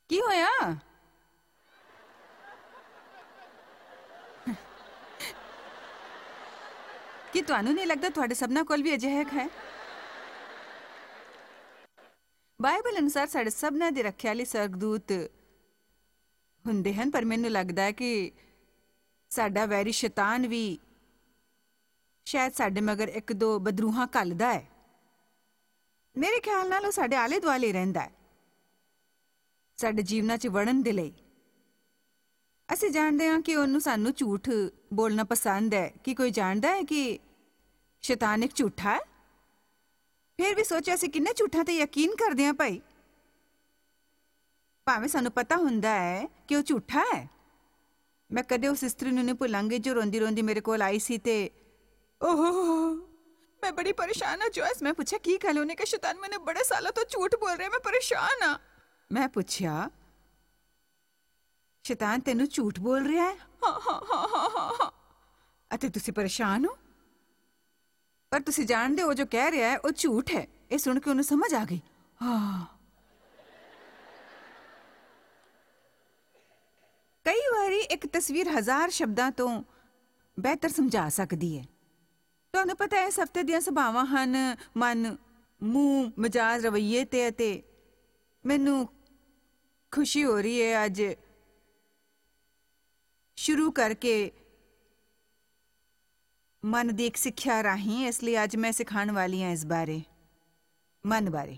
ਕੀ ਹੋਇਆ? ਕੀ ਤੁਹਾਨੂੰ ਨਹੀਂ ਲੱਗਦਾ ਤੁਹਾਡੇ ਸਭਨਾਂ ਕੋਲ ਵੀ ਅਜਿਹਾ ਹੈ? ਬਾਈਬਲ ਅਨੁਸਾਰ ਸਾਡੇ ਸਭਨਾਂ ਦੇ ਰੱਖਿਆ ਲਈ ਸਰਗਦੂਤ ਹੁੰਦੇ ਹਨ, ਪਰ ਮੈਨੂੰ ਲੱਗਦਾ ਹੈ ਕਿ ਸਾਡਾ ਵੈਰੀ ਸ਼ੈਤਾਨ ਵੀ ਸ਼ਾਇਦ ਸਾਡੇ ਮਗਰ ਇੱਕ ਦੋ ਬਦਰੂਹਾਂ ਘੱਲਦਾ ਹੈ। ਮੇਰੇ ਖਿਆਲ ਨਾਲ ਉਹ ਸਾਡੇ ਆਲੇ ਦੁਆਲੇ ਰਹਿੰਦਾ ਹੈ, ਸਾਡੇ ਜੀਵਨਾਂ 'ਚ ਵੜਨ ਦੇ ਲਈ। ਅਸੀਂ ਜਾਣਦੇ ਹਾਂ ਕਿ ਉਹਨੂੰ ਸਾਨੂੰ ਝੂਠ ਬੋਲਣਾ ਪਸੰਦ ਹੈ। ਕੀ ਕੋਈ ਜਾਣਦਾ ਹੈ ਕਿ ਸ਼ੈਤਾਨ ਇੱਕ ਝੂਠਾ ਹੈ? ਫਿਰ ਵੀ ਸੋਚਿਆ ਅਸੀਂ ਕਿੰਨੇ ਝੂਠਾਂ ਤੇ ਯਕੀਨ ਕਰਦੇ ਹਾਂ ਭਾਈ, ਭਾਵੇਂ ਸਾਨੂੰ ਪਤਾ ਹੁੰਦਾ ਹੈ ਕਿ ਉਹ ਝੂਠਾ ਹੈ। ਮੈਂ ਕਦੇ ਉਸ ਇਸਤਰੀ ਨੂੰ ਨਹੀਂ ਭੁੱਲਾਂਗੀ ਜੋ ਰੋਂਦੀ ਰੋਂਦੀ ਮੇਰੇ ਕੋਲ ਆਈ ਸੀ ਤੇ मैं बड़ी परेशान हाँ जॉयस। मैं पूछा की गल? उन्हें कहा शैतान मैंने बड़े सालों तो झूठ बोल रहे, मैं परेशान हाँ। मैं पूछा शैतान तेनू झूठ बोल रहा है? हाँ। अते तुसी परेशान हो, पर तुसी जानदे हो जो कह रहा है वो झूठ है। ये सुन के उन्हें समझ आ गई। कई बारी एक तस्वीर 1000 शब्दां तो बेहतर समझा सकती है। ਤੁਹਾਨੂੰ ਪਤਾ ਹੈ ਇਸ ਹਫ਼ਤੇ ਦੀਆਂ ਸੁਭਾਵਾਂ ਹਨ ਮਨ, ਮੂੰਹ, ਮਜਾਜ, ਰਵੱਈਏ ਤੇ ਮੈਨੂੰ ਖੁਸ਼ੀ ਹੋ ਰਹੀ ਹੈ ਅੱਜ ਸ਼ੁਰੂ ਕਰਕੇ ਮਨ ਦੀ ਇੱਕ ਸਿੱਖਿਆ ਰਾਹੀਂ। ਇਸ ਲਈ ਅੱਜ ਮੈਂ ਸਿਖਾਉਣ ਵਾਲੀ ਹਾਂ ਇਸ ਬਾਰੇ, ਮਨ ਬਾਰੇ।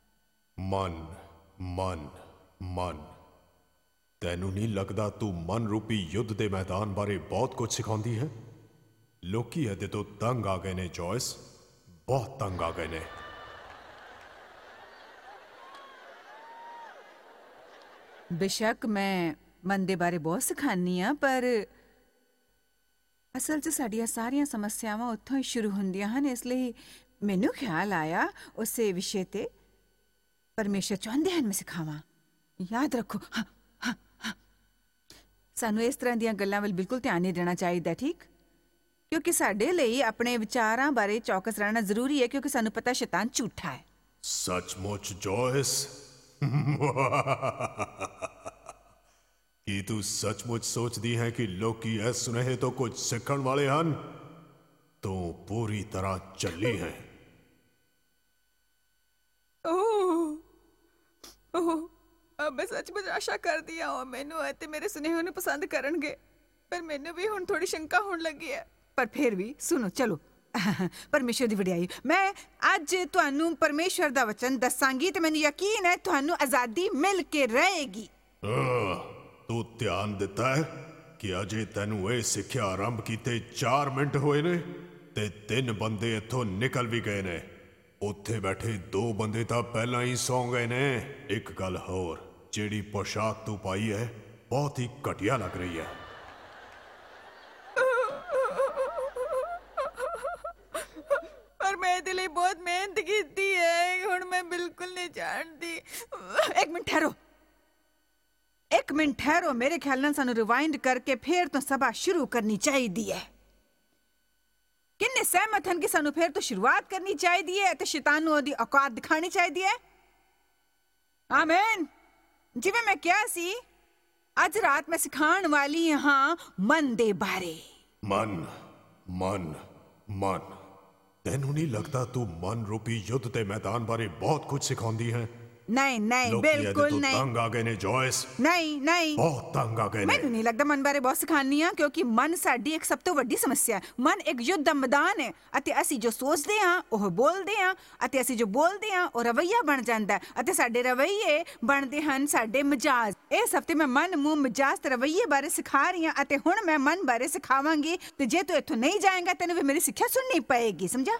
ਮਨ ਤੈਨੂੰ ਨਹੀਂ ਲੱਗਦਾ ਤੂੰ ਮਨ ਰੂਪੀ ਯੁੱਧ ਦੇ ਮੈਦਾਨ ਬਾਰੇ ਬਹੁਤ ਕੁਝ ਸਿਖਾਉਂਦੀ ਹੈ? ਲੋਕੀ ਇਹਦੇ ਤੋਂ ਤੰਗ ਆ ਗਏ ਨੇ ਜੋਇਸ, ਬਹੁਤ ਤੰਗ ਆ ਗਏ ਨੇ। ਬੇਸ਼ੱਕ ਮੈਂ ਮਨ ਦੇ ਬਾਰੇ ਬਹੁਤ ਸਿਖਾਉਂਦੀ ਹਾਂ, ਪਰ ਅਸਲ 'ਚ ਸਾਡੀਆਂ ਸਾਰੀਆਂ ਸਮੱਸਿਆਵਾਂ ਉੱਥੋਂ ਹੀ ਸ਼ੁਰੂ ਹੁੰਦੀਆਂ ਹਨ। ਇਸ ਲਈ ਮੈਨੂੰ ਖਿਆਲ ਆਇਆ ਉਸੇ ਵਿਸ਼ੇ ਤੇ ਪਰਮੇਸ਼ਰ ਚਾਹੁੰਦੇ ਹਨ ਮੈਂ ਸਿਖਾਵਾਂ। ਯਾਦ ਰੱਖੋ, ਸਾਨੂੰ ਇਸ ਤਰ੍ਹਾਂ ਦੀਆਂ ਗੱਲਾਂ ਵੱਲ ਬਿਲਕੁਲ ਧਿਆਨ ਨਹੀਂ ਦੇਣਾ ਚਾਹੀਦਾ, ਠੀਕ? ਕਿਉਂਕਿ ਸਾਡੇ ਲਈ ਆਪਣੇ ਵਿਚਾਰਾਂ ਬਾਰੇ ਚੌਕਸ ਰਹਿਣਾ ਜ਼ਰੂਰੀ ਹੈ, ਕਿਉਂਕਿ ਸਾਨੂੰ ਪਤਾ ਸ਼ੈਤਾਨ ਝੂਠਾ ਹੈ। ਸੱਚਮੁੱਚ ਜੋਇਸ? ਕੀ ਤੂੰ ਸੱਚਮੁੱਚ ਸੋਚਦੀ ਹੈ ਕਿ ਲੋਕੀ ਇਸ ਸੁਨੇਹੇ ਤੋਂ ਕੁਝ ਸਿੱਖਣ ਵਾਲੇ ਹਨ? ਤੂੰ ਪੂਰੀ ਤਰ੍ਹਾਂ ਚੱਲੀ ਹੈ। मैं सचमुच आशा कर दिया हो मैनू ते मेरे सुनेहे नूं पसंद करनगे, पर मैनू भी हुण थोड़ी शंका होण लगी है। पर फिर भी सुनो, चलो परमेश्वर दी वडियाई। मैं अज तुहानू परमेश्वर दा वचन दसांगी ते मैनू यकीन है तुहानू आजादी मिल के रहेगी। तू ध्यान दिता है कि अजे तैनू ये सिक्ख्या आरंभ कीते 4 मिनट होए ने ते 3 बंदे इत्थों निकल भी गए ने। उत्थे बैठे 2 बंदे तां पहलां ही सौ गए ने। एक गल होर, जेड़ी पोशाक तू पाई है बहुत ही घटिया लग रही है। पर मैं इहदे लई बहुत मेहनत कीती है, हुण मैं बिल्कुल नहीं जानती। एक मिनट ठहरो, मेरे ख्याल नाल सानू रिवाइंड करके फिर तो सभा शुरू करनी चाहिदी है। किन्ने सहमत हैं कि सानू फिर तो शुरुआत करनी चाहिदी है ते शैतान नू ओदी औकात दिखानी चाहिदी है? आमीन। जिवें मैं क्या सी, अज रात मैं सिखाण वाली हाँ मन दे बारे। मन तैनू नहीं लगता तू मन रूपी युद्ध ते मैदान बारे बहुत कुछ सिखाउंदी है? नहीं बिल्कुल नहीं। तंग आ गए ने जॉयस। नहीं बहुत तंग आ गए ने। मैनू नहीं लगता मन बारे बहुत सिखानी हाँ, क्योंकि मन साडी एक सब तो वड्डी समस्या है। मन एक युद्ध दा मैदान है अते असी जो सोचते हाँ ओह बोलते हाँ अते असी जो बोलते हाँ ओह रवैया बन जाता है अते साडे रवैये बनते हैं साडे मजाज। इस हफ्ते मैं मन, मुंह, मजाज ते रवैये बारे सिखा रही हाँ अते हुण मैं मन बारे सिखावांगी ते जे तू इत्थों नहीं जाएगा तैनू भी मेरी सिक्ख्या सुननी पएगी, समझा?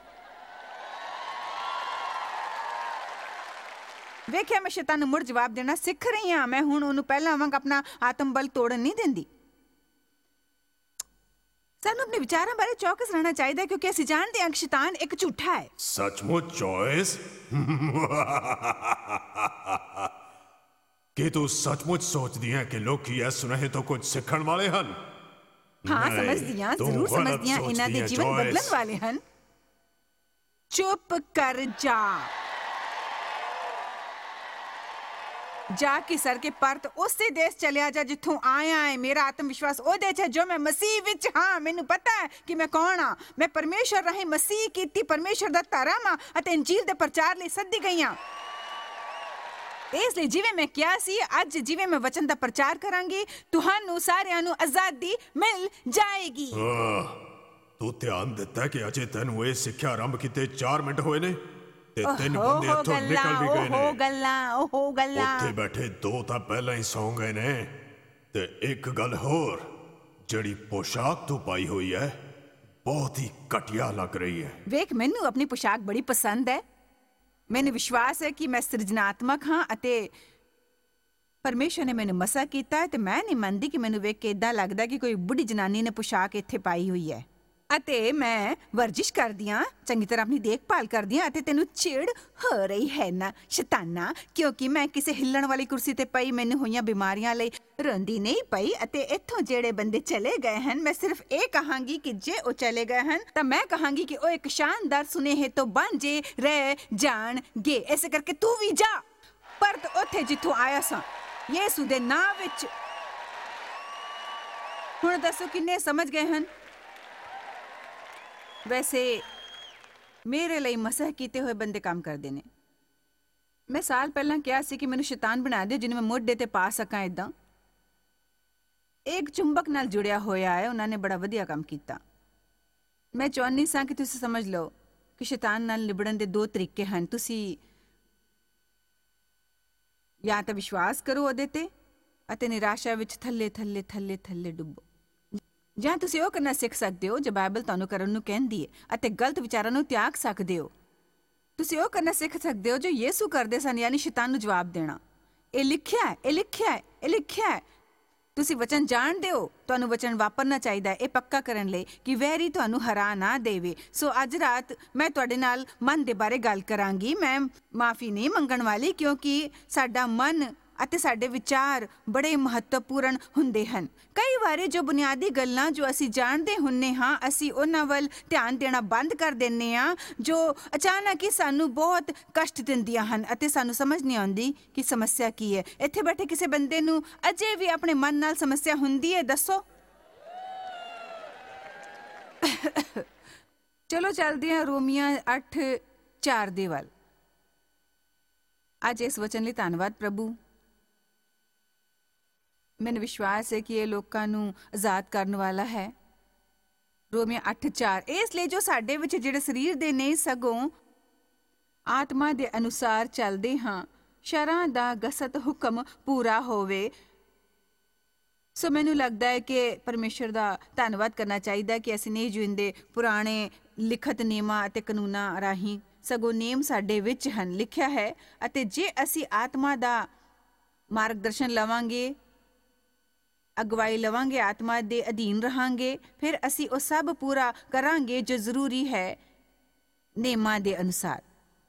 वेख्या मैं शैतान नूं मुड़ जवाब देना सिख रही हाँ। मैं हुण उहनूं पहलां वांग अपना आत्म बल तोड़न नहीं देंदी। सानू अपने विचारां बारे चौकस रहना चाहिए, क्योंकि असीं जानदे हां कि शैतान एक झूठा है। सचमुच जॉयस? कि तू सचमुच सोचदी है कि लोकी इस सुनेहे तो कुछ सीखण वाले हन? हाँ, समझदी हां, जरूर समझदी हां। इन्हां दे जीवन बदलण वाले हन। चुप कर जा। जाके सर के परत उसे देश चलिया जा जिथों आया है। मेरा आत्मविश्वास ओदे च जो मैं मसीह विच हाँ। मैनू पता है कि मैं कौन हाँ। मैं परमेश्वर राही मसीह कीती परमेश्वर दा धर्म हाँ अते इंजील दे प्रचार लई सद्दी गई हाँ। इसलिए जिवें मैं किया सी अज जिवें मैं वचन दा प्रचार करांगी तुहानू सारियां नू आजादी मिल जाएगी। तू ध्यान दिता है कि अजे तेनू ये सिक्ख्या आरंभ कीते 4 मिनट होए ने ते 3 ओहो बंदे इत्थों निकल भी गए ने। ओहो गल्ला उत्थे बैठे 2 तां पहला ही सौ गए ने ते एक गल होर जड़ी पोशाक तू पाई हुई है बहुत ही घटिया लग रही है। वेख मैनू अपनी पोशाक बड़ी पसंद है। मैंने विश्वास है कि मैं सृजनात्मक हाँ अते परमेश्वर ने मैनू मसा कीता है ते मैं नहीं मनदी कि मैनू वेख के इदां लगदा कि कोई बुढ़ी जनानी ने पोशाक इत्थे पाई हुई है। अते मैं वर्जिश करदी हां चंगी तरह अपनी देखभाल करदी हां अते तैनू चिड़ हो रही है ना शैताना क्योंकि मैं किसी हिल्लण वाली कुर्सी ते पई मैनू होईयां बीमारियां लई रोंदी नहीं पई अते इत्थों जेड़े बंदे चले गए हैं मैं सिर्फ ये कहांगी कि जे ओ चले गए हैं तां मैं कहांगी कि ओ एक शानदार सुनेहे तो बांझे रह जाणगे। इस करके तू भी जा परत उत्थे जिथों आया सां यीशु दे नां विच। हुण दसो किन्ने समझ गए हैं। वैसे मेरे लिए मसह कीते हुए बंदे काम करते ने। मैं साल पहला क्या सी कि मैनू शैतान बना दे जिन्हें मैं मोढे ते पा सकां। इदां एक चुंबक नाल जुड़िया होया है उन्होंने बड़ा वधिया काम कीता। मैं चाहनी सा कि तुसी समझ लो कि शैतान नाल निबड़न दे 2 तरीके हैं। तुसी या तो विश्वास करो ओदे ते अते निराशा विच थल्ले थल्ले थल्ले थल्ले डुबो ਜਾਂ ਤੁਸੀਂ ਉਹ ਕਰਨਾ ਸਿੱਖ ਸਕਦੇ ਹੋ ਜੋ ਬਾਈਬਲ ਤੁਹਾਨੂੰ ਕਰਨ ਨੂੰ ਕਹਿੰਦੀ ਹੈ ਅਤੇ ਗਲਤ ਵਿਚਾਰਾਂ ਨੂੰ ਤਿਆਗ ਸਕਦੇ ਹੋ। ਤੁਸੀਂ ਉਹ ਕਰਨਾ ਸਿੱਖ ਸਕਦੇ ਹੋ ਜੋ ਯੀਸ਼ੂ ਕਰਦੇ ਸਨ ਯਾਨੀ ਸ਼ੈਤਾਨ ਨੂੰ ਜਵਾਬ ਦੇਣਾ। ਇਹ ਲਿਖਿਆ ਹੈ, ਇਹ ਲਿਖਿਆ ਹੈ, ਇਹ ਲਿਖਿਆ ਹੈ। ਤੁਸੀਂ ਵਚਨ ਜਾਣਦੇ ਹੋ ਤੁਹਾਨੂੰ ਵਚਨ ਵਾਪਰਨਾ ਚਾਹੀਦਾ ਹੈ ਇਹ ਪੱਕਾ ਕਰਨ ਲਈ ਕਿ ਵੈਰੀ ਤੁਹਾਨੂੰ ਹਰਾ ਨਾ ਦੇਵੇ। ਸੋ ਅੱਜ ਰਾਤ ਮੈਂ ਤੁਹਾਡੇ ਨਾਲ ਮਨ ਦੇ ਬਾਰੇ ਗੱਲ ਕਰਾਂਗੀ। ਮੈਂ ਮਾਫੀ ਨਹੀਂ ਮੰਗਣ ਵਾਲੀ ਕਿਉਂਕਿ ਸਾਡਾ ਮਨ ਅਤੇ ਸਾਡੇ ਵਿਚਾਰ ਬੜੇ ਮਹੱਤਵਪੂਰਨ ਹੁੰਦੇ ਹਨ। ਕਈ ਵਾਰੀ ਜੋ ਬੁਨਿਆਦੀ ਗੱਲਾਂ ਜੋ ਅਸੀਂ ਜਾਣਦੇ ਹੁੰਨੇ ਹਾਂ ਅਸੀਂ ਉਹਨਾਂ ਵੱਲ ਧਿਆਨ ਦੇਣਾ ਬੰਦ ਕਰ ਦਿੰਨੇ ਹਾਂ ਜੋ ਅਚਾਨਕ ਹੀ ਸਾਨੂੰ ਬਹੁਤ ਕਸ਼ਟ ਦਿੰਦੀਆਂ ਹਨ ਅਤੇ ਸਾਨੂੰ ਸਮਝ ਨਹੀਂ ਆਉਂਦੀ ਕਿ ਸਮੱਸਿਆ ਕੀ ਹੈ। ਇੱਥੇ ਬੈਠੇ ਕਿਸੇ ਬੰਦੇ ਨੂੰ ਅਜੇ ਵੀ ਆਪਣੇ ਮਨ ਨਾਲ ਸਮੱਸਿਆ ਹੁੰਦੀ ਹੈ ਦੱਸੋ। ਚਲੋ ਚੱਲਦੇ ਹਾਂ ਰੋਮੀਆਂ 8:4 ਦੇ ਵੱਲ। ਅੱਜ ਇਸ ਵਚਨ ਲਈ ਧੰਨਵਾਦ ਪ੍ਰਭੂ। ਮੈਨੂੰ ਵਿਸ਼ਵਾਸ ਹੈ ਕਿ ਇਹ ਲੋਕਾਂ ਨੂੰ ਆਜ਼ਾਦ ਕਰਨ ਵਾਲਾ ਹੈ। ਰੋਮੀਆਂ 8:4 ਇਸ ਲਈ ਜੋ ਸਾਡੇ ਵਿੱਚ ਜਿਹੜੇ ਸਰੀਰ ਦੇ ਨਹੀਂ ਸਗੋਂ ਆਤਮਾ ਦੇ ਅਨੁਸਾਰ ਚੱਲਦੇ ਹਾਂ ਸ਼ਰਾਂ ਦਾ ਗਸਤ ਹੁਕਮ ਪੂਰਾ ਹੋਵੇ। ਸੋ ਮੈਨੂੰ ਲੱਗਦਾ ਹੈ ਕਿ ਪਰਮੇਸ਼ਰ ਦਾ ਧੰਨਵਾਦ ਕਰਨਾ ਚਾਹੀਦਾ ਕਿ ਅਸੀਂ ਨਹੀਂ ਜਿਉਂਦੇ ਪੁਰਾਣੇ ਲਿਖਤ ਨਿਯਮਾਂ ਅਤੇ ਕਾਨੂੰਨਾਂ ਰਾਹੀਂ ਸਗੋਂ ਨਿਯਮ ਸਾਡੇ ਵਿੱਚ ਹਨ ਲਿਖਿਆ ਹੈ ਅਤੇ ਜੇ ਅਸੀਂ ਆਤਮਾ ਦਾ ਮਾਰਗਦਰਸ਼ਨ ਲਵਾਂਗੇ ਅਗਵਾਈ ਲਵਾਂਗੇ ਆਤਮਾ ਦੇ ਅਧੀਨ ਰਹਾਂਗੇ ਫਿਰ ਅਸੀਂ ਉਹ ਸਭ ਪੂਰਾ ਕਰਾਂਗੇ ਜੋ ਜ਼ਰੂਰੀ ਹੈ ਨਿਯਮਾਂ ਦੇ ਅਨੁਸਾਰ।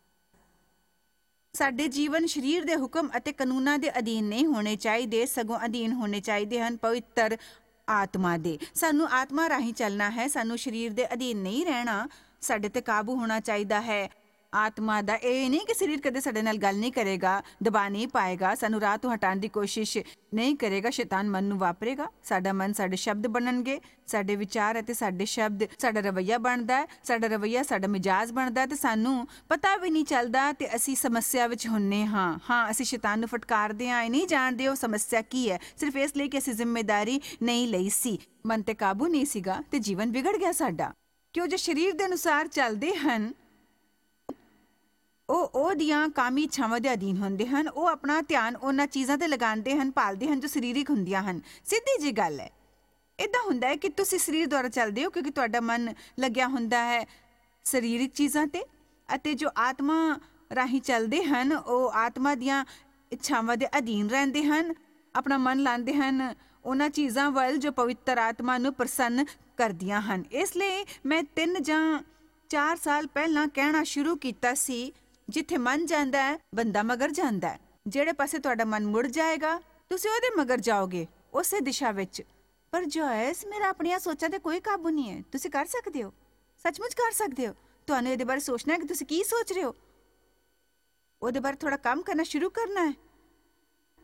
ਸਾਡੇ ਜੀਵਨ ਸਰੀਰ ਦੇ ਹੁਕਮ ਅਤੇ ਕਾਨੂੰਨਾਂ ਦੇ ਅਧੀਨ ਨਹੀਂ ਹੋਣੇ ਚਾਹੀਦੇ ਸਗੋਂ ਅਧੀਨ ਹੋਣੇ ਚਾਹੀਦੇ ਹਨ ਪਵਿੱਤਰ ਆਤਮਾ ਦੇ। ਸਾਨੂੰ ਆਤਮਾ ਰਾਹੀਂ ਚੱਲਣਾ ਹੈ ਸਾਨੂੰ ਸਰੀਰ ਦੇ ਅਧੀਨ ਨਹੀਂ ਰਹਿਣਾ। ਸਾਡੇ ਤੇ ਕਾਬੂ ਹੋਣਾ ਚਾਹੀਦਾ ਹੈ ਆਤਮਾ ਦਾ। ਇਹ ਨਹੀਂ ਕਿ ਸਰੀਰ ਕਦੇ ਸਾਡੇ ਨਾਲ ਗੱਲ ਨਹੀਂ ਕਰੇਗਾ ਦਬਾ ਨਹੀਂ ਪਾਏਗਾ ਸਾਨੂੰ ਰਾਹ ਤੋਂ ਹਟਾਉਣ ਦੀ ਕੋਸ਼ਿਸ਼ ਨਹੀਂ ਕਰੇਗਾ। ਸ਼ੈਤਾਨ ਮਨ ਨੂੰ ਵਾਪਰੇਗਾ ਸਾਡਾ ਮਨ ਸਾਡੇ ਸ਼ਬਦ ਬਣਨਗੇ ਸਾਡੇ ਵਿਚਾਰ ਅਤੇ ਸਾਡੇ ਸ਼ਬਦ ਸਾਡਾ ਰਵੱਈਆ ਬਣਦਾ ਹੈ ਸਾਡਾ ਰਵੱਈਆ ਸਾਡਾ ਮਿਜਾਜ਼ ਬਣਦਾ ਤੇ ਸਾਨੂੰ ਪਤਾ ਵੀ ਨਹੀਂ ਚੱਲਦਾ ਤੇ ਅਸੀਂ ਸਮੱਸਿਆ ਵਿੱਚ ਹੁੰਨੇ ਹਾਂ ਅਸੀਂ ਸ਼ੈਤਾਨ ਨੂੰ ਫਟਕਾਰਦੇ ਹਾਂ ਇਹ ਨਹੀਂ ਜਾਣਦੇ ਉਹ ਸਮੱਸਿਆ ਕੀ ਹੈ ਸਿਰਫ ਇਸ ਲਈ ਕਿ ਅਸੀਂ ਜ਼ਿੰਮੇਵਾਰੀ ਨਹੀਂ ਲਈ ਸੀ ਮਨ ਤੇ ਕਾਬੂ ਨਹੀਂ ਸੀਗਾ ਤੇ ਜੀਵਨ ਵਿਗੜ ਗਿਆ ਸਾਡਾ। ਕਿਉਂ ਜੋ ਸਰੀਰ ਦੇ ਅਨੁਸਾਰ ਚੱਲਦੇ ਹਨ ਉਹ ਉਹਦੀਆਂ ਕਾਮੀ ਇੱਛਾਵਾਂ ਦੇ ਅਧੀਨ ਹੁੰਦੇ ਹਨ। ਉਹ ਆਪਣਾ ਧਿਆਨ ਉਹਨਾਂ ਚੀਜ਼ਾਂ ਤੇ ਲਗਾਉਂਦੇ ਹਨ ਭਾਲਦੇ ਹਨ ਜੋ ਸਰੀਰਕ ਹੁੰਦੀਆਂ ਹਨ। ਸਿੱਧੀ ਜੀ ਗੱਲ ਹੈ ਇੱਦਾਂ ਹੁੰਦਾ ਹੈ ਕਿ ਤੁਸੀਂ ਸਰੀਰ ਦੁਆਰਾ ਚੱਲਦੇ ਹੋ ਕਿਉਂਕਿ ਤੁਹਾਡਾ ਮਨ ਲੱਗਿਆ ਹੁੰਦਾ ਹੈ ਸਰੀਰਕ ਚੀਜ਼ਾਂ ਤੇ ਅਤੇ ਜੋ ਆਤਮਾ ਰਾਹੀਂ ਚੱਲਦੇ ਹਨ ਉਹ ਆਤਮਾ ਦੀਆਂ ਇੱਛਾਵਾਂ ਦੇ ਅਧੀਨ ਰਹਿੰਦੇ ਹਨ ਆਪਣਾ ਮਨ ਲਾਉਂਦੇ ਹਨ ਉਹਨਾਂ ਚੀਜ਼ਾਂ ਵੱਲ ਜੋ ਪਵਿੱਤਰ ਆਤਮਾ ਨੂੰ ਪ੍ਰਸੰਨ ਕਰਦੀਆਂ ਹਨ। ਇਸ ਲਈ ਮੈਂ 3 ਜਾਂ 4 ਸਾਲ ਪਹਿਲਾਂ ਕਹਿਣਾ ਸ਼ੁਰੂ ਕੀਤਾ ਸੀ ਜਿੱਥੇ ਮਨ ਜਾਂਦਾ ਹੈ ਬੰਦਾ ਮਗਰ ਜਾਂਦਾ ਹੈ। ਜਿਹੜੇ ਪਾਸੇ ਤੁਹਾਡਾ ਮਨ ਮੁੜ ਜਾਏਗਾ ਤੁਸੀਂ ਉਹਦੇ ਮਗਰ ਜਾਓਗੇ ਉਸੇ ਦਿਸ਼ਾ ਵਿੱਚ। ਪਰ ਜੋਇਸ ਮੇਰਾ ਆਪਣੀਆਂ ਸੋਚਾਂ ਤੇ ਕੋਈ ਕਾਬੂ ਨਹੀਂ ਹੈ। ਤੁਸੀਂ ਕਰ ਸਕਦੇ ਹੋ ਸੱਚਮੁੱਚ ਕਰ ਸਕਦੇ ਹੋ। ਤੁਹਾਨੂੰ ਇਹਦੇ ਬਾਰੇ ਸੋਚਣਾ ਹੈ ਕਿ ਤੁਸੀਂ ਕੀ ਸੋਚ ਰਹੇ ਹੋ ਉਹਦੇ ਬਾਰੇ ਥੋੜਾ ਕੰਮ ਕਰਨਾ ਸ਼ੁਰੂ ਕਰਨਾ ਹੈ।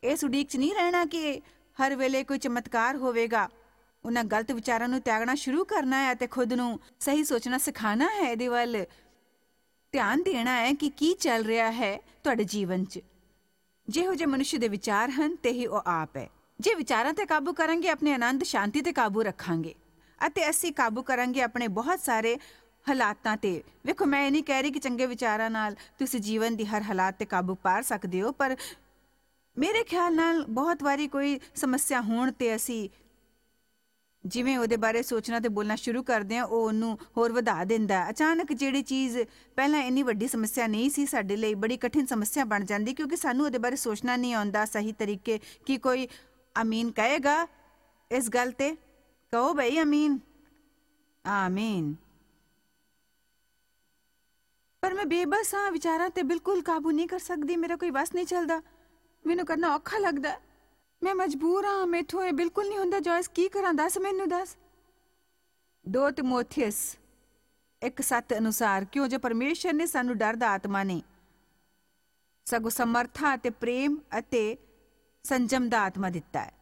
ਇਸ ਉਡੀਕ 'ਚ ਨਹੀਂ ਰਹਿਣਾ ਕਿ ਹਰ ਵੇਲੇ ਕੋਈ ਚਮਤਕਾਰ ਹੋਵੇਗਾ। ਉਹਨਾਂ ਗਲਤ ਵਿਚਾਰਾਂ ਨੂੰ ਤਿਆਗਣਾ ਸ਼ੁਰੂ ਕਰਨਾ ਹੈ ਅਤੇ ਖੁਦ ਨੂੰ ਸਹੀ ਸੋਚਣਾ ਸਿਖਾਉਣਾ ਹੈ। ਇਹਦੇ ਵੱਲ ਧਿਆਨ ਦੇਣਾ ਹੈ ਕਿ ਕੀ ਚੱਲ ਰਿਹਾ ਹੈ ਤੁਹਾਡੇ ਜੀਵਨ 'ਚ। ਜਿਹੋ ਜਿਹੇ ਮਨੁੱਖ ਦੇ ਵਿਚਾਰ ਹਨ ਤੇ ਹੀ ਉਹ ਆਪ ਹੈ। ਜੇ ਵਿਚਾਰਾਂ ਤੇ ਕਾਬੂ ਕਰਾਂਗੇ, ਆਪਣੇ ਆਨੰਦ ਸ਼ਾਂਤੀ ਤੇ ਕਾਬੂ ਰੱਖਾਂਗੇ ਅਤੇ ਅਸੀਂ ਕਾਬੂ ਕਰਾਂਗੇ ਆਪਣੇ ਬਹੁਤ ਸਾਰੇ ਹਾਲਾਤਾਂ ਤੇ। ਵੇਖੋ, ਮੈਂ ਇਹ ਨਹੀਂ ਕਹਿ ਰਹੀ ਕਿ ਚੰਗੇ ਵਿਚਾਰਾਂ ਨਾਲ ਤੁਸੀਂ ਜੀਵਨ ਦੀ ਹਰ ਹਾਲਾਤ ਤੇ ਕਾਬੂ ਪਾ ਸਕਦੇ ਹੋ, ਪਰ ਮੇਰੇ ਖਿਆਲ ਨਾਲ ਬਹੁਤ ਵਾਰੀ ਕੋਈ ਸਮੱਸਿਆ ਹੋਣ ਤੇ ਅਸੀਂ ਜਿਵੇਂ ਉਹਦੇ ਬਾਰੇ ਸੋਚਣਾ ਤੇ ਬੋਲਣਾ ਸ਼ੁਰੂ ਕਰਦੇ ਹਾਂ, ਉਹ ਉਹਨੂੰ ਹੋਰ ਵਧਾ ਦਿੰਦਾ। ਅਚਾਨਕ ਜਿਹੜੀ ਚੀਜ਼ ਪਹਿਲਾਂ ਇੰਨੀ ਵੱਡੀ ਸਮੱਸਿਆ ਨਹੀਂ ਸੀ, ਸਾਡੇ ਲਈ ਬੜੀ ਕਠਿਨ ਸਮੱਸਿਆ ਬਣ ਜਾਂਦੀ, ਕਿਉਂਕਿ ਸਾਨੂੰ ਉਹਦੇ ਬਾਰੇ ਸੋਚਣਾ ਨਹੀਂ ਆਉਂਦਾ ਸਹੀ ਤਰੀਕੇ। ਕਿ ਕੋਈ ਅਮੀਨ ਕਹੇਗਾ ਇਸ ਗੱਲ ਤੇ? ਕਹੋ ਬਈ ਅਮੀਨ। ਆਮੀਨ। ਪਰ ਮੈਂ ਬੇਬਸ ਹਾਂ, ਵਿਚਾਰਾਂ ਤੇ ਬਿਲਕੁਲ ਕਾਬੂ ਨਹੀਂ ਕਰ ਸਕਦੀ। ਮੇਰਾ ਕੋਈ ਵਸ ਨਹੀਂ ਚੱਲਦਾ, ਮੈਨੂੰ ਕਰਨਾ ਔਖਾ ਲੱਗਦਾ। ਮੈਂ ਮਜਬੂਰ ਹਾਂ, ਮੈਥੋਂ ਇਹ ਬਿਲਕੁਲ ਨਹੀਂ ਹੁੰਦਾ। ਜੋਇਸ, ਕੀ ਕਰਾਂ? ਦੱਸ, ਮੈਨੂੰ ਦੱਸ। 2 ਤਿਮੋਥੀਅਸ 1:7 ਅਨੁਸਾਰ, ਕਿਉਂ ਜੋ ਪਰਮੇਸ਼ਰ ਨੇ ਸਾਨੂੰ ਡਰ ਦਾ ਆਤਮਾ ਨਹੀਂ, ਸਗੋਂ ਸਮਰਥਾ ਅਤੇ ਪ੍ਰੇਮ ਅਤੇ ਸੰਜਮ ਦਾ ਆਤਮਾ ਦਿੱਤਾ ਹੈ।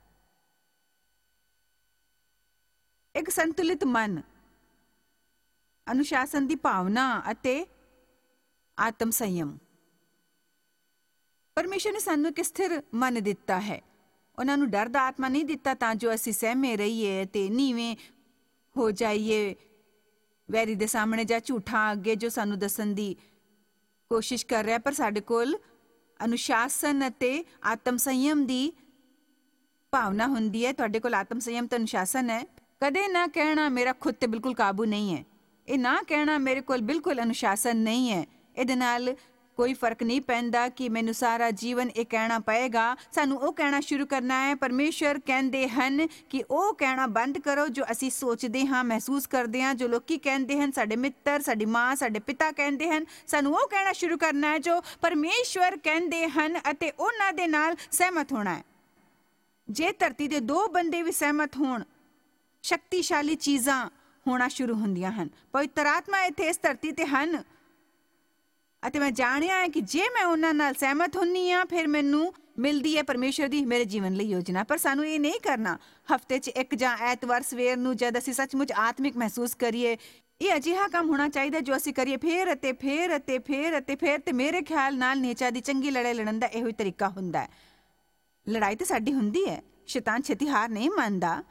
ਇੱਕ ਸੰਤੁਲਿਤ ਮਨ, ਅਨੁਸ਼ਾਸਨ ਦੀ ਭਾਵਨਾ ਅਤੇ ਆਤਮ ਸੰਯਮ। ਪਰਮੇਸ਼ਰ ਨੇ ਸਾਨੂੰ ਇੱਕ ਸਥਿਰ ਮਨ ਦਿੱਤਾ ਹੈ। ਉਹਨਾਂ ਨੂੰ ਡਰ ਦਾ ਆਤਮਾ ਨਹੀਂ ਦਿੱਤਾ ਤਾਂ ਜੋ ਅਸੀਂ ਸਹਿਮੇ ਰਹੀਏ ਤੇ ਨੀਵੇਂ ਹੋ ਜਾਈਏ ਵੈਰੀ ਦੇ ਸਾਹਮਣੇ ਜਾਂ ਝੂਠਾਂ ਅੱਗੇ ਜੋ ਸਾਨੂੰ ਦੱਸਣ ਦੀ ਕੋਸ਼ਿਸ਼ ਕਰ ਰਿਹਾ। ਪਰ ਸਾਡੇ ਕੋਲ ਅਨੁਸ਼ਾਸਨ ਅਤੇ ਆਤਮ ਸੰਯਮ ਦੀ ਭਾਵਨਾ ਹੁੰਦੀ ਹੈ। ਤੁਹਾਡੇ ਕੋਲ ਆਤਮ ਸੰਯਮ ਤੇ ਅਨੁਸ਼ਾਸਨ ਹੈ। ਕਦੇ ਨਾ ਕਹਿਣਾ ਮੇਰਾ ਖੁਦ ਤੇ ਬਿਲਕੁਲ ਕਾਬੂ ਨਹੀਂ ਹੈ। ਇਹ ਨਾ ਕਹਿਣਾ ਮੇਰੇ ਕੋਲ ਬਿਲਕੁਲ ਅਨੁਸ਼ਾਸਨ ਨਹੀਂ ਹੈ। ਇਹਦੇ ਨਾਲ ਕੋਈ ਫਰਕ ਨਹੀਂ ਪੈਂਦਾ ਕਿ ਮੈਨੂੰ ਸਾਰਾ ਜੀਵਨ ਇਹ ਕਹਿਣਾ ਪਏਗਾ। ਸਾਨੂੰ ਉਹ ਕਹਿਣਾ ਸ਼ੁਰੂ ਕਰਨਾ ਹੈ। ਪਰਮੇਸ਼ਰ ਕਹਿੰਦੇ ਹਨ ਕਿ ਉਹ ਕਹਿਣਾ ਬੰਦ ਕਰੋ ਜੋ ਅਸੀਂ ਸੋਚਦੇ ਹਾਂ, ਮਹਿਸੂਸ ਕਰਦੇ ਹਾਂ, ਜੋ ਲੋਕੀ ਕਹਿੰਦੇ ਹਨ, ਸਾਡੇ ਮਿੱਤਰ, ਸਾਡੀ ਮਾਂ, ਸਾਡੇ ਪਿਤਾ ਕਹਿੰਦੇ ਹਨ। ਸਾਨੂੰ ਉਹ ਕਹਿਣਾ ਸ਼ੁਰੂ ਕਰਨਾ ਹੈ ਜੋ ਪਰਮੇਸ਼ਵਰ ਕਹਿੰਦੇ ਹਨ ਅਤੇ ਉਹਨਾਂ ਦੇ ਨਾਲ ਸਹਿਮਤ ਹੋਣਾ ਹੈ। ਜੇ ਧਰਤੀ ਦੇ 2 ਬੰਦੇ ਵੀ ਸਹਿਮਤ ਹੋਣ, ਸ਼ਕਤੀਸ਼ਾਲੀ ਚੀਜ਼ਾਂ ਹੋਣਾ ਸ਼ੁਰੂ ਹੁੰਦੀਆਂ ਹਨ। ਪਵਿੱਤਰ ਆਤਮਾ ਇੱਥੇ ਇਸ ਧਰਤੀ ਤੇ ਹਨ ਅਤੇ ਮੈਂ ਜਾਣਿਆ ਹੈ ਕਿ ਜੇ ਮੈਂ ਉਹਨਾਂ ਨਾਲ ਸਹਿਮਤ ਹੁੰਨੀ ਹਾਂ, ਫਿਰ ਮੈਨੂੰ ਮਿਲਦੀ ਹੈ ਪਰਮੇਸ਼ਰ ਦੀ ਮੇਰੇ ਜੀਵਨ ਲਈ ਯੋਜਨਾ। ਪਰ ਸਾਨੂੰ ਇਹ ਨਹੀਂ ਕਰਨਾ। ਹਫ਼ਤੇ 'ਚ 1 ਜਾਂ ਐਤਵਾਰ ਸਵੇਰ ਨੂੰ ਜਦ ਅਸੀਂ ਸੱਚਮੁੱਚ ਆਤਮਿਕ ਮਹਿਸੂਸ ਕਰੀਏ, ਇਹ ਅਜਿਹਾ ਕੰਮ ਹੋਣਾ ਚਾਹੀਦਾ ਜੋ ਅਸੀਂ ਕਰੀਏ ਫੇਰ ਅਤੇ ਫੇਰ ਅਤੇ ਫੇਰ ਅਤੇ ਫੇਰ। ਤੇ ਮੇਰੇ ਖਿਆਲ ਨਾਲ ਨੇਚਾ ਦੀ ਚੰਗੀ ਲੜਾਈ ਲੜਨ ਦਾ ਇਹੋ ਹੀ ਤਰੀਕਾ ਹੁੰਦਾ ਹੈ। ਲੜਾਈ ਤੇ ਸਾਡੀ ਹੁੰਦੀ ਹੈ, ਸ਼ੈਤਾਨ ਛੇਤੀ ਹਾਰ ਨਹੀਂ ਮੰਨਦਾ।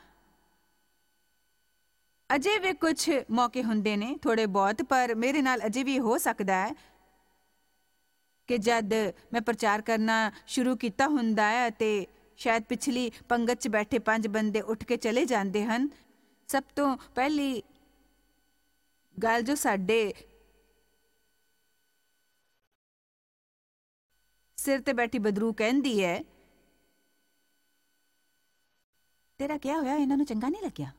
ਅਜੇ ਵੀ ਕੁਝ ਮੌਕੇ ਹੁੰਦੇ ਨੇ, ਥੋੜੇ ਬਹੁਤ, ਪਰ ਮੇਰੇ ਨਾਲ ਅਜੇ ਵੀ ਹੋ ਸਕਦਾ ਹੈ ਕਿ ਜਦ ਮੈਂ ਪ੍ਰਚਾਰ ਕਰਨਾ ਸ਼ੁਰੂ ਕੀਤਾ ਹੁੰਦਾ ਹੈ ਅਤੇ ਸ਼ਾਇਦ ਪਿਛਲੀ ਪੰਗਤ 'ਚ ਬੈਠੇ 5 ਬੰਦੇ ਉੱਠ ਕੇ ਚਲੇ ਜਾਂਦੇ ਹਨ, ਸਭ ਤੋਂ ਪਹਿਲੀ ਗੱਲ ਜੋ ਸਾਡੇ ਸਿਰ ਤੇ ਬੈਠੀ ਬਦਰੂ ਕਹਿੰਦੀ ਹੈ, ਤੇਰਾ ਕਿਆ ਹੋਇਆ? ਇਹਨਾਂ ਨੂੰ ਚੰਗਾ ਨਹੀਂ ਲੱਗਿਆ?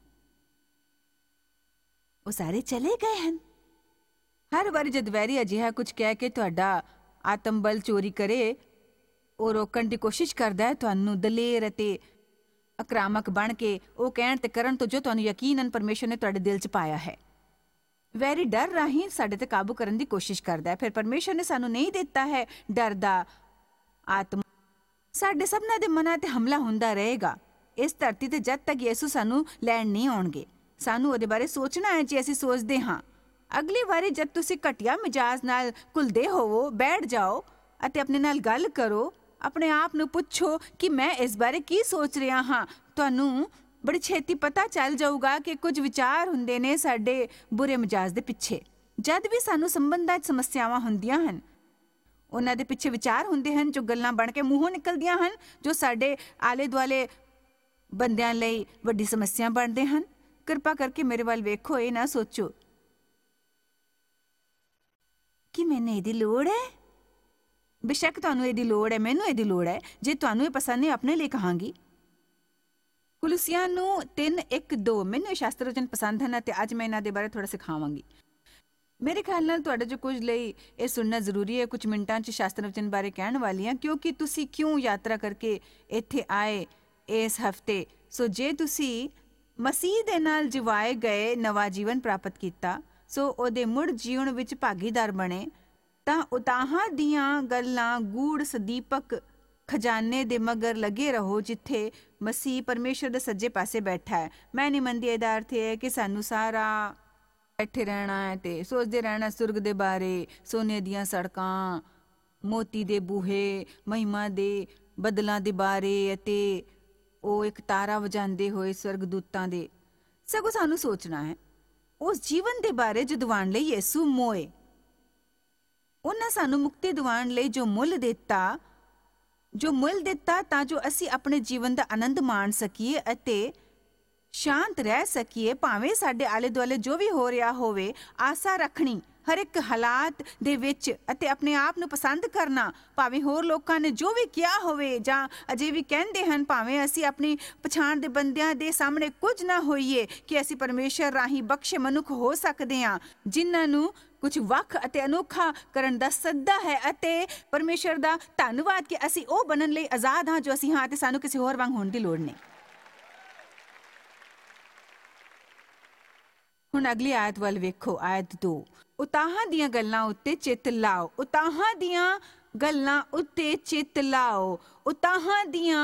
ਉਹ ਸਾਰੇ ਚਲੇ ਗਏ ਹਨ। ਹਰ ਵਾਰੀ ਜਦ ਵੈਰੀ ਅਜਿਹਾ ਕੁਝ ਕਹਿ ਕੇ ਤੁਹਾਡਾ ਆਤਮ ਬਲ ਚੋਰੀ ਕਰੇ, ਉਹ ਰੋਕਣ ਦੀ ਕੋਸ਼ਿਸ਼ ਕਰਦਾ ਹੈ ਤੁਹਾਨੂੰ ਦਲੇਰ ਅਤੇ ਆਕਰਾਮਕ ਬਣ ਕੇ ਉਹ ਕਹਿਣ ਤੇ ਕਰਨ ਤੋਂ ਜੋ ਤੁਹਾਨੂੰ ਯਕੀਨਨ ਪਰਮੇਸ਼ਰ ਨੇ ਤੁਹਾਡੇ ਦਿਲ 'ਚ ਪਾਇਆ ਹੈ। ਵੈਰੀ ਡਰ ਰਾਹੀਂ ਸਾਡੇ ਤੇ ਕਾਬੂ ਕਰਨ ਦੀ ਕੋਸ਼ਿਸ਼ ਕਰਦਾ ਹੈ। ਫਿਰ ਪਰਮੇਸ਼ਰ ਨੇ ਸਾਨੂੰ ਨਹੀਂ ਦਿੱਤਾ ਹੈ ਡਰ ਦਾ ਆਤਮਾ। ਸਾਡੇ ਸਭਨਾਂ ਦੇ ਮਨਾਂ ਤੇ ਹਮਲਾ ਹੁੰਦਾ ਰਹੇਗਾ ਇਸ ਧਰਤੀ ਤੇ ਜਦ ਤੱਕ ਯਿਸੂ ਸਾਨੂੰ ਲੈਣ ਨਹੀਂ ਆਉਣਗੇ। ਸਾਨੂੰ ਉਹਦੇ ਬਾਰੇ ਸੋਚਣਾ ਹੈ ਜੇ ਅਸੀਂ ਸੋਚਦੇ ਹਾਂ। ਅਗਲੀ ਵਾਰੀ ਜਦ ਤੁਸੀਂ ਘਟੀਆ ਮਿਜਾਜ਼ ਨਾਲ ਘੁਲਦੇ ਹੋਵੋ, ਬੈਠ ਜਾਓ ਅਤੇ ਆਪਣੇ ਨਾਲ ਗੱਲ ਕਰੋ। ਆਪਣੇ ਆਪ ਨੂੰ ਪੁੱਛੋ ਕਿ ਮੈਂ ਇਸ ਬਾਰੇ ਕੀ ਸੋਚ ਰਿਹਾ ਹਾਂ। ਤੁਹਾਨੂੰ ਬੜੀ ਛੇਤੀ ਪਤਾ ਚੱਲ ਜਾਊਗਾ ਕਿ ਕੁਝ ਵਿਚਾਰ ਹੁੰਦੇ ਨੇ ਸਾਡੇ ਬੁਰੇ ਮਿਜਾਜ਼ ਦੇ ਪਿੱਛੇ। ਜਦ ਵੀ ਸਾਨੂੰ ਸੰਬੰਧਾਂ 'ਚ ਸਮੱਸਿਆਵਾਂ ਹੁੰਦੀਆਂ ਹਨ, ਉਹਨਾਂ ਦੇ ਪਿੱਛੇ ਵਿਚਾਰ ਹੁੰਦੇ ਹਨ ਜੋ ਗੱਲਾਂ ਬਣ ਕੇ ਮੂੰਹੋਂ ਨਿਕਲਦੀਆਂ ਹਨ, ਜੋ ਸਾਡੇ ਆਲੇ ਦੁਆਲੇ ਬੰਦਿਆਂ ਲਈ ਵੱਡੀ ਸਮੱਸਿਆ ਬਣਦੇ ਹਨ। ਕਿਰਪਾ ਕਰਕੇ ਮੇਰੇ ਵੱਲ ਵੇਖੋ, ਇਹ ਨਾ ਸੋਚੋ ਕਿ ਮੈਨੂੰ ਇਹਦੀ ਲੋੜ ਹੈ। ਬੇਸ਼ੱਕ ਤੁਹਾਨੂੰ ਇਹਦੀ ਲੋੜ ਹੈ, ਮੈਨੂੰ ਇਹਦੀ ਲੋੜ ਹੈ। ਜੇ ਤੁਹਾਨੂੰ ਇਹ ਪਸੰਦ ਨਹੀਂ, ਆਪਣੇ ਲਈ ਕਹਾਂਗੀ। ਕੁਲੂਸੀਆਂ ਨੂੰ 3:1-2 ਮੈਨੂੰ ਇਹ ਸ਼ਾਸਤਰ ਵਚਨ ਪਸੰਦ ਹਨ ਅਤੇ ਅੱਜ ਮੈਂ ਇਹਨਾਂ ਦੇ ਬਾਰੇ ਥੋੜਾ ਸਿਖਾਵਾਂਗੀ। ਮੇਰੇ ਖਿਆਲ ਨਾਲ ਤੁਹਾਡੇ ਜੋ ਕੁਝ ਲਈ ਇਹ ਸੁਣਨਾ ਜ਼ਰੂਰੀ ਹੈ। ਕੁਝ ਮਿੰਟਾਂ 'ਚ ਸ਼ਾਸਤਰ ਵਚਨ ਬਾਰੇ ਕਹਿਣ ਵਾਲੀ ਹਾਂ, ਕਿਉਂਕਿ ਤੁਸੀਂ ਕਿਉਂ ਯਾਤਰਾ ਕਰਕੇ ਇੱਥੇ ਆਏ ਇਸ ਹਫ਼ਤੇ। ਸੋ ਜੇ ਤੁਸੀਂ ਮਸੀਹ ਦੇ ਨਾਲ ਜਿਵਾਏ ਗਏ ਨਵਾਂ ਜੀਵਨ ਪ੍ਰਾਪਤ ਕੀਤਾ, ਸੋ ਉਹਦੇ ਮੁੜ ਜੀਉਣ ਵਿੱਚ ਭਾਗੀਦਾਰ ਬਣੇ, ਤਾਂ ਉਤਾਹਾਂ ਦੀਆਂ ਗੱਲਾਂ ਗੂੜ ਸਦੀਪਕ ਖਜ਼ਾਨੇ ਦੇ ਮਗਰ ਲੱਗੇ ਰਹੋ ਜਿੱਥੇ ਮਸੀਹ ਪਰਮੇਸ਼ਰ ਦੇ ਸੱਜੇ ਪਾਸੇ ਬੈਠਾ ਹੈ। ਮੈਂ ਨਹੀਂ ਮੰਨਦੀ ਇਹਦਾ ਅਰਥ ਹੈ ਕਿ ਸਾਨੂੰ ਸਾਰਾ ਬੈਠੇ ਰਹਿਣਾ ਹੈ ਤੇ ਸੋਚਦੇ ਰਹਿਣਾ ਸੁਰਗ ਦੇ ਬਾਰੇ, ਸੋਨੇ ਦੀਆਂ ਸੜਕਾਂ, ਮੋਤੀ ਦੇ ਬੂਹੇ, ਮਹਿਮਾ ਦੇ ਬਦਲਾਂ ਦੇ ਬਾਰੇ ਅਤੇ ਉਹ ਇੱਕ ਤਾਰਾ ਵਜਾਉਂਦੇ ਹੋਏ ਸਵਰਗਦੂਤਾਂ ਦੇ। ਸਗੋਂ ਸਾਨੂੰ ਸੋਚਣਾ ਹੈ ਉਸ ਜੀਵਨ ਦੇ ਬਾਰੇ ਜੋ ਦਿਵਾਉਣ ਲਈ ਯਿਸੂ ਮੋਏ। ਉਹਨਾਂ ਸਾਨੂੰ ਮੁਕਤੀ ਦਿਵਾਉਣ ਲਈ ਜੋ ਮੁੱਲ ਦਿੱਤਾ ਤਾਂ ਜੋ ਅਸੀਂ ਆਪਣੇ ਜੀਵਨ ਦਾ ਆਨੰਦ ਮਾਣ ਸਕੀਏ ਅਤੇ ਸ਼ਾਂਤ ਰਹਿ ਸਕੀਏ, ਭਾਵੇਂ ਸਾਡੇ ਆਲੇ ਦੁਆਲੇ ਜੋ ਵੀ ਹੋ ਰਿਹਾ ਹੋਵੇ। ਆਸਾ ਰੱਖਣੀ ਹਰ ਇੱਕ ਹਾਲਾਤ ਦੇ ਵਿੱਚ ਅਤੇ ਆਪਣੇ ਆਪ ਨੂੰ ਪਸੰਦ ਕਰਨਾ, ਭਾਵੇਂ ਹੋਰ ਲੋਕਾਂ ਨੇ ਜੋ ਵੀ ਕਿਹਾ ਹੋਵੇ ਜਾਂ ਅਜੇ ਵੀ ਕਹਿੰਦੇ ਹਨ, ਭਾਵੇਂ ਅਸੀਂ ਆਪਣੀ ਪਛਾਣ ਦੇ ਬੰਦਿਆਂ ਦੇ ਸਾਹਮਣੇ ਕੁਝ ਨਾ ਹੋਈਏ, ਕਿ ਅਸੀਂ ਪਰਮੇਸ਼ਰ ਰਾਹੀਂ ਬਖਸ਼ੇ ਮਨੁੱਖ ਹੋ ਸਕਦੇ ਹਾਂ ਜਿਨ੍ਹਾਂ ਨੂੰ ਕੁਝ ਵੱਖ ਅਤੇ ਅਨੋਖਾ ਕਰਨ ਦਾ ਸੱਦਾ ਹੈ। ਅਤੇ ਪਰਮੇਸ਼ਰ ਦਾ ਧੰਨਵਾਦ ਕਿ ਅਸੀਂ ਉਹ ਬਣਨ ਲਈ ਆਜ਼ਾਦ ਹਾਂ ਜੋ ਅਸੀਂ ਹਾਂ ਅਤੇ ਸਾਨੂੰ ਕਿਸੇ ਹੋਰ ਵਾਂਗ ਹੋਣ ਦੀ ਲੋੜ ਨਹੀਂ। ਹੁਣ ਅਗਲੀ ਆਇਤ ਵੱਲ ਵੇਖੋ, ਆਇਤ 2। ਉਤਾਹਾਂ ਦੀਆਂ ਗੱਲਾਂ ਉੱਤੇ ਚਿੱਤ ਲਾਓ। ਉਤਾਹਾਂ ਦੀਆਂ ਗੱਲਾਂ ਉੱਤੇ ਚਿੱਤ ਲਾਓ। ਉਤਾਹਾਂ ਦੀਆਂ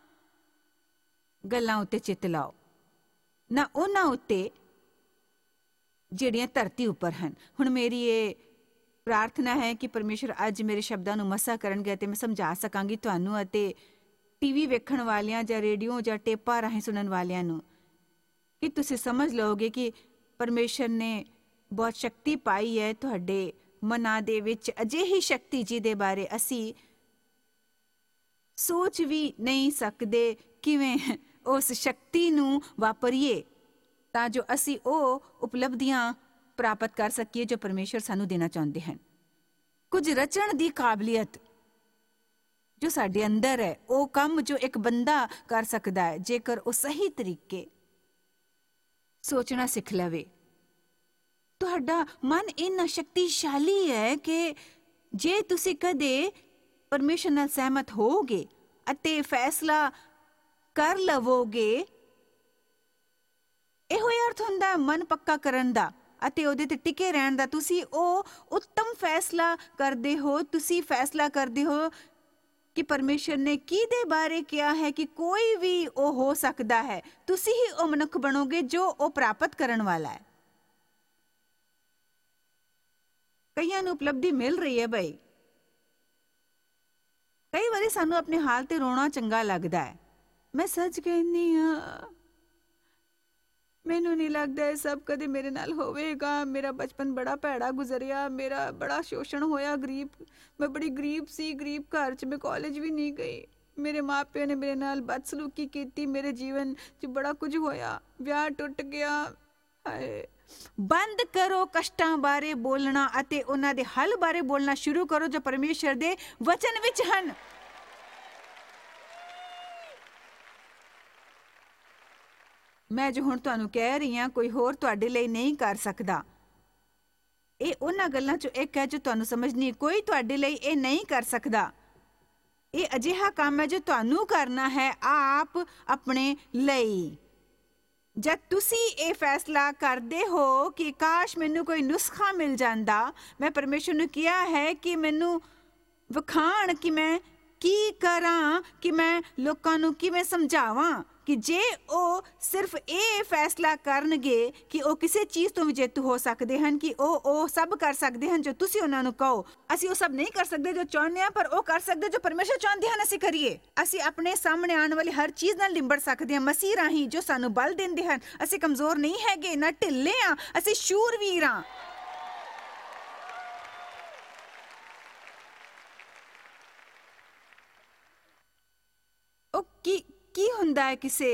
ਗੱਲਾਂ ਉੱਤੇ ਚਿੱਤ ਲਾਓ, ਨਾ ਉਹਨਾਂ ਉੱਤੇ ਜਿਹੜੀਆਂ ਧਰਤੀ ਉੱਪਰ ਹਨ। ਹੁਣ ਮੇਰੀ ਇਹ ਪ੍ਰਾਰਥਨਾ ਹੈ ਕਿ ਪਰਮੇਸ਼ਰ ਅੱਜ ਮੇਰੇ ਸ਼ਬਦਾਂ ਨੂੰ ਮਸਾ ਕਰਨਗੇ ਅਤੇ ਮੈਂ ਸਮਝਾ ਸਕਾਂਗੀ ਤੁਹਾਨੂੰ ਅਤੇ ਟੀਵੀ ਵੇਖਣ ਵਾਲਿਆਂ ਜਾਂ ਰੇਡੀਓ ਜਾਂ ਟੇਪਾਂ ਰਾਹੀਂ ਸੁਣਨ ਵਾਲਿਆਂ ਨੂੰ, ਕਿ ਤੁਸੀਂ ਸਮਝ ਲਓਗੇ ਕਿ ਪਰਮੇਸ਼ਰ ਨੇ ਬਹੁਤ ਸ਼ਕਤੀ ਪਾਈ ਹੈ ਤੁਹਾਡੇ ਮਨਾਂ ਦੇ ਵਿੱਚ, ਅਜਿਹੀ ਸ਼ਕਤੀ ਜਿਹਦੇ ਬਾਰੇ ਅਸੀਂ ਸੋਚ ਵੀ ਨਹੀਂ ਸਕਦੇ ਕਿਵੇਂ ਉਸ ਸ਼ਕਤੀ ਨੂੰ ਵਾਪਰੀਏ ਤਾਂ ਜੋ ਅਸੀਂ ਉਹ ਉਪਲਬਧੀਆਂ ਪ੍ਰਾਪਤ ਕਰ ਸਕੀਏ ਜੋ ਪਰਮੇਸ਼ਰ ਸਾਨੂੰ ਦੇਣਾ ਚਾਹੁੰਦੇ ਹਨ। ਕੁਝ ਰਚਣ ਦੀ ਕਾਬਲੀਅਤ ਜੋ ਸਾਡੇ ਅੰਦਰ ਹੈ, ਉਹ ਕੰਮ ਜੋ ਇੱਕ ਬੰਦਾ ਕਰ ਸਕਦਾ ਹੈ ਜੇਕਰ ਉਹ ਸਹੀ ਤਰੀਕੇ ਸੋਚਣਾ ਸਿੱਖ ਲਵੇ। ਤੁਹਾਡਾ ਮਨ ਇੰਨਾ ਸ਼ਕਤੀਸ਼ਾਲੀ ਹੈ ਕਿ ਜੇ ਤੁਸੀਂ ਕਦੇ ਪਰਮੇਸ਼ਰ ਨਾਲ ਸਹਿਮਤ ਹੋਵੋਗੇ ਅਤੇ ਫੈਸਲਾ ਕਰ ਲਵੋਗੇ, ਇਹੋ ਹੀ ਅਰਥ ਹੁੰਦਾ ਮਨ ਪੱਕਾ ਕਰਨ ਦਾ ਅਤੇ ਉਹਦੇ ਤੇ ਟਿਕੇ ਰਹਿਣ ਦਾ। ਤੁਸੀਂ ਉਹ ਉੱਤਮ ਫੈਸਲਾ ਕਰਦੇ ਹੋ। ਤੁਸੀਂ ਫੈਸਲਾ ਕਰਦੇ ਹੋ ਕਿ ਪਰਮੇਸ਼ਰ ਨੇ ਕਿਹਦੇ ਬਾਰੇ ਕਿਹਾ ਹੈ ਕਿ ਕੋਈ ਵੀ ਉਹ ਹੋ ਸਕਦਾ ਹੈ। ਤੁਸੀਂ ਹੀ ਉਹ ਮਨੁੱਖ ਬਣੋਗੇ ਜੋ ਉਹ ਪ੍ਰਾਪਤ ਕਰਨ ਵਾਲਾ ਹੈ। ਕਈਆਂ ਨੂੰ ਉਪਲਬਧੀ ਮਿਲ ਰਹੀ ਹੈ ਬਈ। ਕਈ ਵਾਰੀ ਸਾਨੂੰ ਆਪਣੇ ਹਾਲ ਤੇ ਰੋਣਾ ਚੰਗਾ ਲੱਗਦਾ ਹੈ। ਮੈਂ ਸੱਚ ਕਹਿੰਦੀ ਹਾਂ, ਮੈਨੂੰ ਨਹੀਂ ਲੱਗਦਾ ਇਹ ਸਭ ਕਦੇ ਮੇਰੇ ਨਾਲ ਹੋਵੇਗਾ। ਮੇਰਾ ਬਚਪਨ ਬੜਾ ਭੈੜਾ ਗੁਜ਼ਰਿਆ, ਮੇਰਾ ਬੜਾ ਸ਼ੋਸ਼ਣ ਹੋਇਆ। ਮੈਂ ਬੜੀ ਗਰੀਬ ਸੀ, ਗਰੀਬ ਘਰ 'ਚ ਮੈਂ ਕਾਲਜ ਵੀ ਨਹੀਂ ਗਈ। ਮੇਰੇ ਮਾਪਿਆਂ ਨੇ ਮੇਰੇ ਨਾਲ ਬਦਸਲੂਕੀ ਕੀਤੀ। ਮੇਰੇ ਜੀਵਨ 'ਚ ਬੜਾ ਕੁਝ ਹੋਇਆ, ਵਿਆਹ ਟੁੱਟ ਗਿਆ। ਹਾਏ, ਬੰਦ ਕਰੋ ਕਸ਼ਟਾਂ ਬਾਰੇ ਬੋਲਣਾ ਅਤੇ ਉਹਨਾਂ ਦੇ ਹੱਲ ਬਾਰੇ ਬੋਲਣਾ ਸ਼ੁਰੂ ਕਰੋ ਜੋ ਪਰਮੇਸ਼ਰ ਦੇ ਵਚਨ ਵਿੱਚ ਹਨ। ਮੈਂ ਜੋ ਹੁਣ ਤੁਹਾਨੂੰ ਕਹਿ ਰਹੀ ਹਾਂ ਕੋਈ ਹੋਰ ਤੁਹਾਡੇ ਲਈ ਨਹੀਂ ਕਰ ਸਕਦਾ। ਇਹ ਉਹਨਾਂ ਗੱਲਾਂ 'ਚੋਂ ਇੱਕ ਹੈ ਜੋ ਤੁਹਾਨੂੰ ਸਮਝਣੀ ਕੋਈ ਤੁਹਾਡੇ ਲਈ ਇਹ ਨਹੀਂ ਕਰ ਸਕਦਾ। ਇਹ ਅਜਿਹਾ ਕੰਮ ਹੈ ਜੋ ਤੁਹਾਨੂੰ ਕਰਨਾ ਹੈ ਆਪ ਆਪਣੇ ਲਈ। ਜਦ ਤੁਸੀਂ ਇਹ ਫੈਸਲਾ ਕਰਦੇ ਹੋ ਕਿ ਕਾਸ਼ ਮੈਨੂੰ ਕੋਈ ਨੁਸਖਾ ਮਿਲ ਜਾਂਦਾ, ਮੈਂ ਪਰਮੇਸ਼ਰ ਨੂੰ ਕਿਹਾ ਹੈ ਕਿ ਮੈਨੂੰ ਵਿਖਾਣ ਕਿ ਮੈਂ ਕੀ ਕਰਾਂ, ਕਿ ਮੈਂ ਲੋਕਾਂ ਨੂੰ ਕਿਵੇਂ ਸਮਝਾਵਾਂ ਕਿ ਜੇ ਉਹ ਸਿਰਫ ਇਹ ਫੈਸਲਾ ਕਰਨਗੇ ਕਿ ਉਹ ਕਿਸੇ ਚੀਜ਼ ਤੋਂ ਵੀ ਜੇਤੂ ਹੋ ਸਕਦੇ ਹਨ, ਕਿ ਉਹ ਸਭ ਕਰ ਸਕਦੇ ਹਨ ਜੋ ਤੁਸੀਂ ਉਹਨਾਂ ਨੂੰ ਕਹੋ। ਅਸੀਂ ਉਹ ਸਭ ਨਹੀਂ ਕਰ ਸਕਦੇ ਜੋ ਚਾਹੁੰਦੇ ਹਾਂ, ਪਰ ਉਹ ਕਰ ਸਕਦੇ ਜੋ ਪਰਮੇਸ਼ਰ ਚਾਹੁੰਦੇ ਹਨ ਅਸੀਂ ਕਰੀਏ। ਅਸੀਂ ਆਪਣੇ ਸਾਹਮਣੇ ਆਉਣ ਵਾਲੀ ਹਰ ਚੀਜ਼ ਨਾਲ ਨਿਬੜ ਸਕਦੇ ਹਾਂ ਮਸੀਹ ਰਾਹੀਂ ਜੋ ਸਾਨੂੰ ਬਲ ਦਿੰਦੇ ਹਨ। ਅਸੀਂ ਕਮਜ਼ੋਰ ਨਹੀਂ ਹੈਗੇ, ਨਾ ਢਿੱਲੇ ਹਾਂ, ਅਸੀਂ ਸ਼ੂਰਵੀਰ ਹਾਂ। ਉਹ ਕੀ ਹੁੰਦਾ ਹੈ ਕਿਸੇ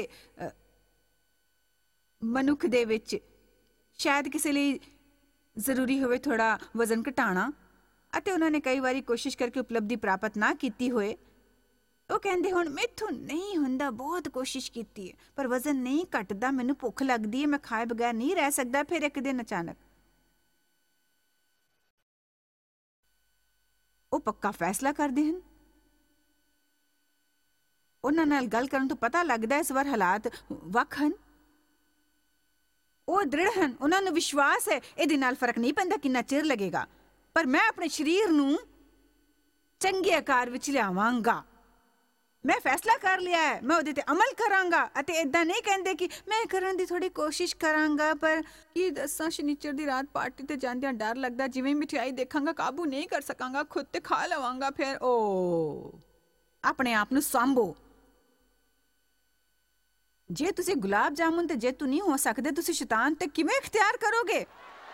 ਮਨੁੱਖ ਦੇ ਵਿੱਚ? ਸ਼ਾਇਦ ਕਿਸੇ ਲਈ ਜ਼ਰੂਰੀ ਹੋਵੇ ਥੋੜਾ ਵਜ਼ਨ ਘਟਾਉਣਾ ਅਤੇ ਉਹਨਾਂ ਨੇ ਕਈ ਵਾਰੀ ਕੋਸ਼ਿਸ਼ ਕਰਕੇ ਉਪਲਬਧੀ ਪ੍ਰਾਪਤ ਨਾ ਕੀਤੀ ਹੋਏ। ਉਹ ਕਹਿੰਦੇ ਹੁਣ ਮੈਥੋਂ ਨਹੀਂ ਹੁੰਦਾ, ਬਹੁਤ ਕੋਸ਼ਿਸ਼ ਕੀਤੀ ਹੈ ਪਰ ਵਜ਼ਨ ਨਹੀਂ ਘਟਦਾ, ਮੈਨੂੰ ਭੁੱਖ ਲੱਗਦੀ ਹੈ, ਮੈਂ ਖਾਏ ਬਗੈਰ ਨਹੀਂ ਰਹਿ ਸਕਦਾ। ਫਿਰ ਇੱਕ ਦਿਨ ਅਚਾਨਕ ਉਹ ਪੱਕਾ ਫੈਸਲਾ ਕਰਦੇ ਹਨ। ਉਹਨਾਂ ਨਾਲ ਗੱਲ ਕਰਨ ਤੋਂ ਪਤਾ ਲੱਗਦਾ ਇਸ ਵਾਰ ਹਾਲਾਤ ਵੱਖ ਹਨ। ਉਹ ਦ੍ਰਿੜ ਹਨ, ਉਹਨਾਂ ਨੂੰ ਵਿਸ਼ਵਾਸ ਹੈ ਇਹਦੇ ਨਾਲ ਫਰਕ ਨਹੀਂ ਪੈਂਦਾ ਕਿੰਨਾ ਚਿਰ ਲੱਗੇਗਾ, ਪਰ ਮੈਂ ਆਪਣੇ ਸਰੀਰ ਨੂੰ ਚੰਗੇ ਆਕਾਰ ਵਿੱਚ ਲਿਆਵਾਂਗਾ। ਮੈਂ ਫੈਸਲਾ ਕਰ ਲਿਆ ਹੈ, ਮੈਂ ਉਹਦੇ ਤੇ ਅਮਲ ਕਰਾਂਗਾ। ਅਤੇ ਇਦਾਂ ਨਹੀਂ ਕਹਿੰਦੇ ਕਿ ਮੈਂ ਕਰਨ ਦੀ ਥੋੜੀ ਕੋਸ਼ਿਸ਼ ਕਰਾਂਗਾ, ਪਰ ਕੀ ਦੱਸਾਂ, ਸ਼ਨੀਚਰ ਦੀ ਰਾਤ ਪਾਰਟੀ ਤੇ ਜਾਂਦਿਆਂ ਡਰ ਲੱਗਦਾ ਜਿਵੇਂ ਮਠਿਆਈ ਦੇਖਾਂਗਾ ਕਾਬੂ ਨਹੀਂ ਕਰ ਸਕਾਂਗਾ, ਖੁਦ ਤੇ ਖਾ ਲਵਾਂਗਾ। ਫਿਰ ਆਪਣੇ ਆਪ ਨੂੰ ਸਾਂਭੋ। ਜੇ ਤੁਸੀਂ ਗੁਲਾਬ ਜਾਮੁਨ ਤੇ ਜੇਤੂ ਨਹੀਂ ਹੋ ਸਕਦੇ, ਤੁਸੀਂ ਸ਼ੈਤਾਨ ਤੇ ਕਿਵੇਂ ਇਖਤਿਆਰ ਕਰੋਗੇ?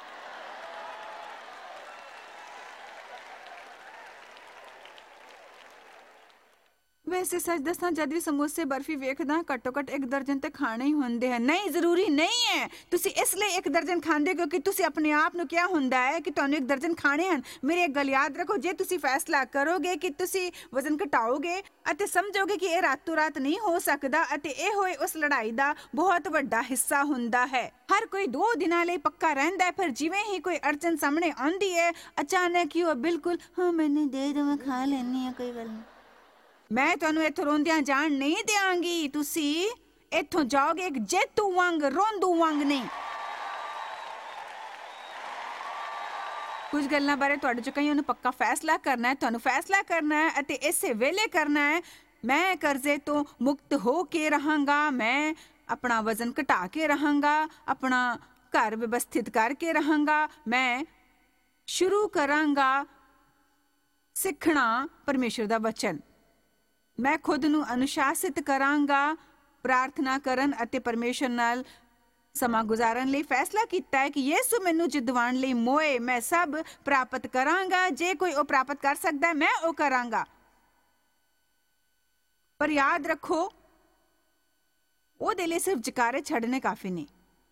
ਵੈਸੇ ਸੱਚ ਦੱਸਾਂ, ਜਦ ਵੀ ਸਮੋਸੇ ਬਰਫੀ ਵੇਖਦਾ ਘੱਟੋ ਘੱਟ 1 ਦਰਜਨ ਤੇ ਖਾਣੇ ਹੀ ਹੁੰਦੇ ਹਨ। ਨਹੀਂ, ਜ਼ਰੂਰੀ ਨਹੀਂ ਹੈ ਤੁਸੀਂ ਇਸ ਲਈ 1 ਦਰਜਨ ਖਾਂਦੇ ਕਿਉਂਕਿ ਤੁਸੀਂ ਆਪਣੇ ਆਪ ਨੂੰ ਕਿਹਾ ਹੁੰਦਾ ਹੈ ਕਿ ਤੁਹਾਨੂੰ 1 ਦਰਜਨ ਖਾਣੇ ਹਨ। ਮੇਰੇ ਇੱਕ ਗੱਲ ਯਾਦ ਰੱਖੋ, ਜੇ ਤੁਸੀਂ ਫੈਸਲਾ ਕਰੋਗੇ ਕਿ ਤੁਸੀਂ ਵਜ਼ਨ ਘਟਾਓਗੇ ਅਤੇ ਸਮਝੋਗੇ ਕਿ ਇਹ ਰਾਤੋਂ ਰਾਤ ਨਹੀਂ ਹੋ ਸਕਦਾ, ਅਤੇ ਇਹ ਹੋਏ ਉਸ ਲੜਾਈ ਦਾ ਬਹੁਤ ਵੱਡਾ ਹਿੱਸਾ ਹੁੰਦਾ ਹੈ। ਹਰ ਕੋਈ 2 ਦਿਨਾਂ ਲਈ ਪੱਕਾ ਰਹਿੰਦਾ ਹੈ, ਫਿਰ ਜਿਵੇਂ ਹੀ ਕੋਈ ਅੜਚਨ ਸਾਹਮਣੇ ਆਉਂਦੀ ਹੈ, ਅਚਾਨਕ ਹੀ ਉਹ ਬਿਲਕੁਲ ਹਾਂ ਮੈਨੂੰ ਦੇ ਦਿਓ, ਮੈਂ ਖਾ ਲੈਂਦੀ ਹਾਂ, ਕੋਈ ਗੱਲ ਨਹੀਂ। ਮੈਂ ਤੁਹਾਨੂੰ ਇੱਥੋਂ ਰੋਂਦਿਆਂ ਜਾਣ ਨਹੀਂ ਦਿਆਂਗੀ। ਤੁਸੀਂ ਇੱਥੋਂ ਜਾਓਗੇ ਇੱਕ ਜੇਤੂ ਵਾਂਗ, ਰੋਂਦੂ ਵਾਂਗ ਨਹੀਂ। ਕੁਝ ਗੱਲਾਂ ਬਾਰੇ ਤੁਹਾਡੇ ਚੋਂ ਕਈਆਂ ਨੂੰ ਪੱਕਾ ਫੈਸਲਾ ਕਰਨਾ ਹੈ, ਤੁਹਾਨੂੰ ਫੈਸਲਾ ਕਰਨਾ ਹੈ ਅਤੇ ਇਸੇ ਵੇਲੇ ਕਰਨਾ ਹੈ। ਮੈਂ ਕਰਜ਼ੇ ਤੋਂ ਮੁਕਤ ਹੋ ਕੇ ਰਹਾਂਗਾ, ਮੈਂ ਆਪਣਾ ਵਜ਼ਨ ਘਟਾ ਕੇ ਰਹਾਂਗਾ, ਆਪਣਾ ਘਰ ਵਿਵਸਥਿਤ ਕਰਕੇ ਰਹਾਂਗਾ, ਮੈਂ ਸ਼ੁਰੂ ਕਰਾਂਗਾ ਸਿੱਖਣਾ ਪਰਮੇਸ਼ਰ ਦਾ ਵਚਨ। ਮੈਂ ਖੁਦ ਨੂੰ ਅਨੁਸ਼ਾਸਿਤ ਕਰਾਂਗਾ ਪ੍ਰਾਰਥਨਾ ਕਰਨ ਅਤੇ ਪਰਮੇਸ਼ਰ ਨਾਲ ਸਮਾਂ ਗੁਜ਼ਾਰਨ ਲਈ। ਫੈਸਲਾ ਕੀਤਾ ਹੈ ਕਿ ਯਿਸੂ ਮੈਨੂੰ ਜਿੱਤਵਾਉਣ ਲਈ ਮੋਏ, ਮੈਂ ਸਭ ਪ੍ਰਾਪਤ ਕਰਾਂਗਾ। ਜੇ ਕੋਈ ਉਹ ਪ੍ਰਾਪਤ ਕਰ ਸਕਦਾ ਹੈ, ਮੈਂ ਉਹ ਕਰਾਂਗਾ। ਪਰ ਯਾਦ ਰੱਖੋ, ਉਹਦੇ ਲਈ ਸਿਰਫ ਜਕਾਰੇ ਛੱਡਨੇ ਕਾਫੀ ਨਹੀਂ,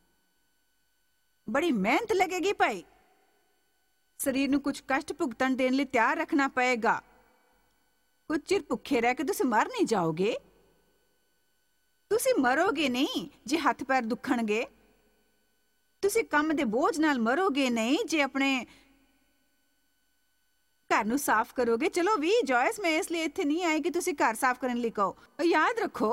ਬੜੀ ਮਿਹਨਤ ਲੱਗੇਗੀ ਭਾਈ। ਸਰੀਰ ਨੂੰ ਕੁਝ ਕਸ਼ਟ ਭੁਗਤਣ ਦੇਣ ਲਈ ਤਿਆਰ ਰੱਖਣਾ ਪਏਗਾ। ਕੁਝ ਚਿਰ ਭੁੱਖੇ ਰਹਿ ਕੇ ਤੁਸੀਂ ਮਰ ਨਹੀਂ ਜਾਓਗੇ। ਤੁਸੀਂ ਮਰੋਗੇ ਨਹੀਂ ਜੇ ਹੱਥ ਪੈਰ ਦੁਖਣਗੇ। ਤੁਸੀਂ ਕੰਮ ਦੇ ਬੋਝ ਨਾਲ ਮਰੋਗੇ ਨਹੀਂ ਜੇ ਆਪਣੇ ਘਰ ਨੂੰ ਸਾਫ਼ ਕਰੋਗੇ। ਚਲੋ ਵੀ ਜੋਇਸ, ਮੈਂ ਇਸ ਲਈ ਇੱਥੇ ਨਹੀਂ ਆਈ ਕਿ ਤੁਸੀਂ ਘਰ ਸਾਫ਼ ਕਰਨ ਲਈ ਕਹੋ। ਯਾਦ ਰੱਖੋ,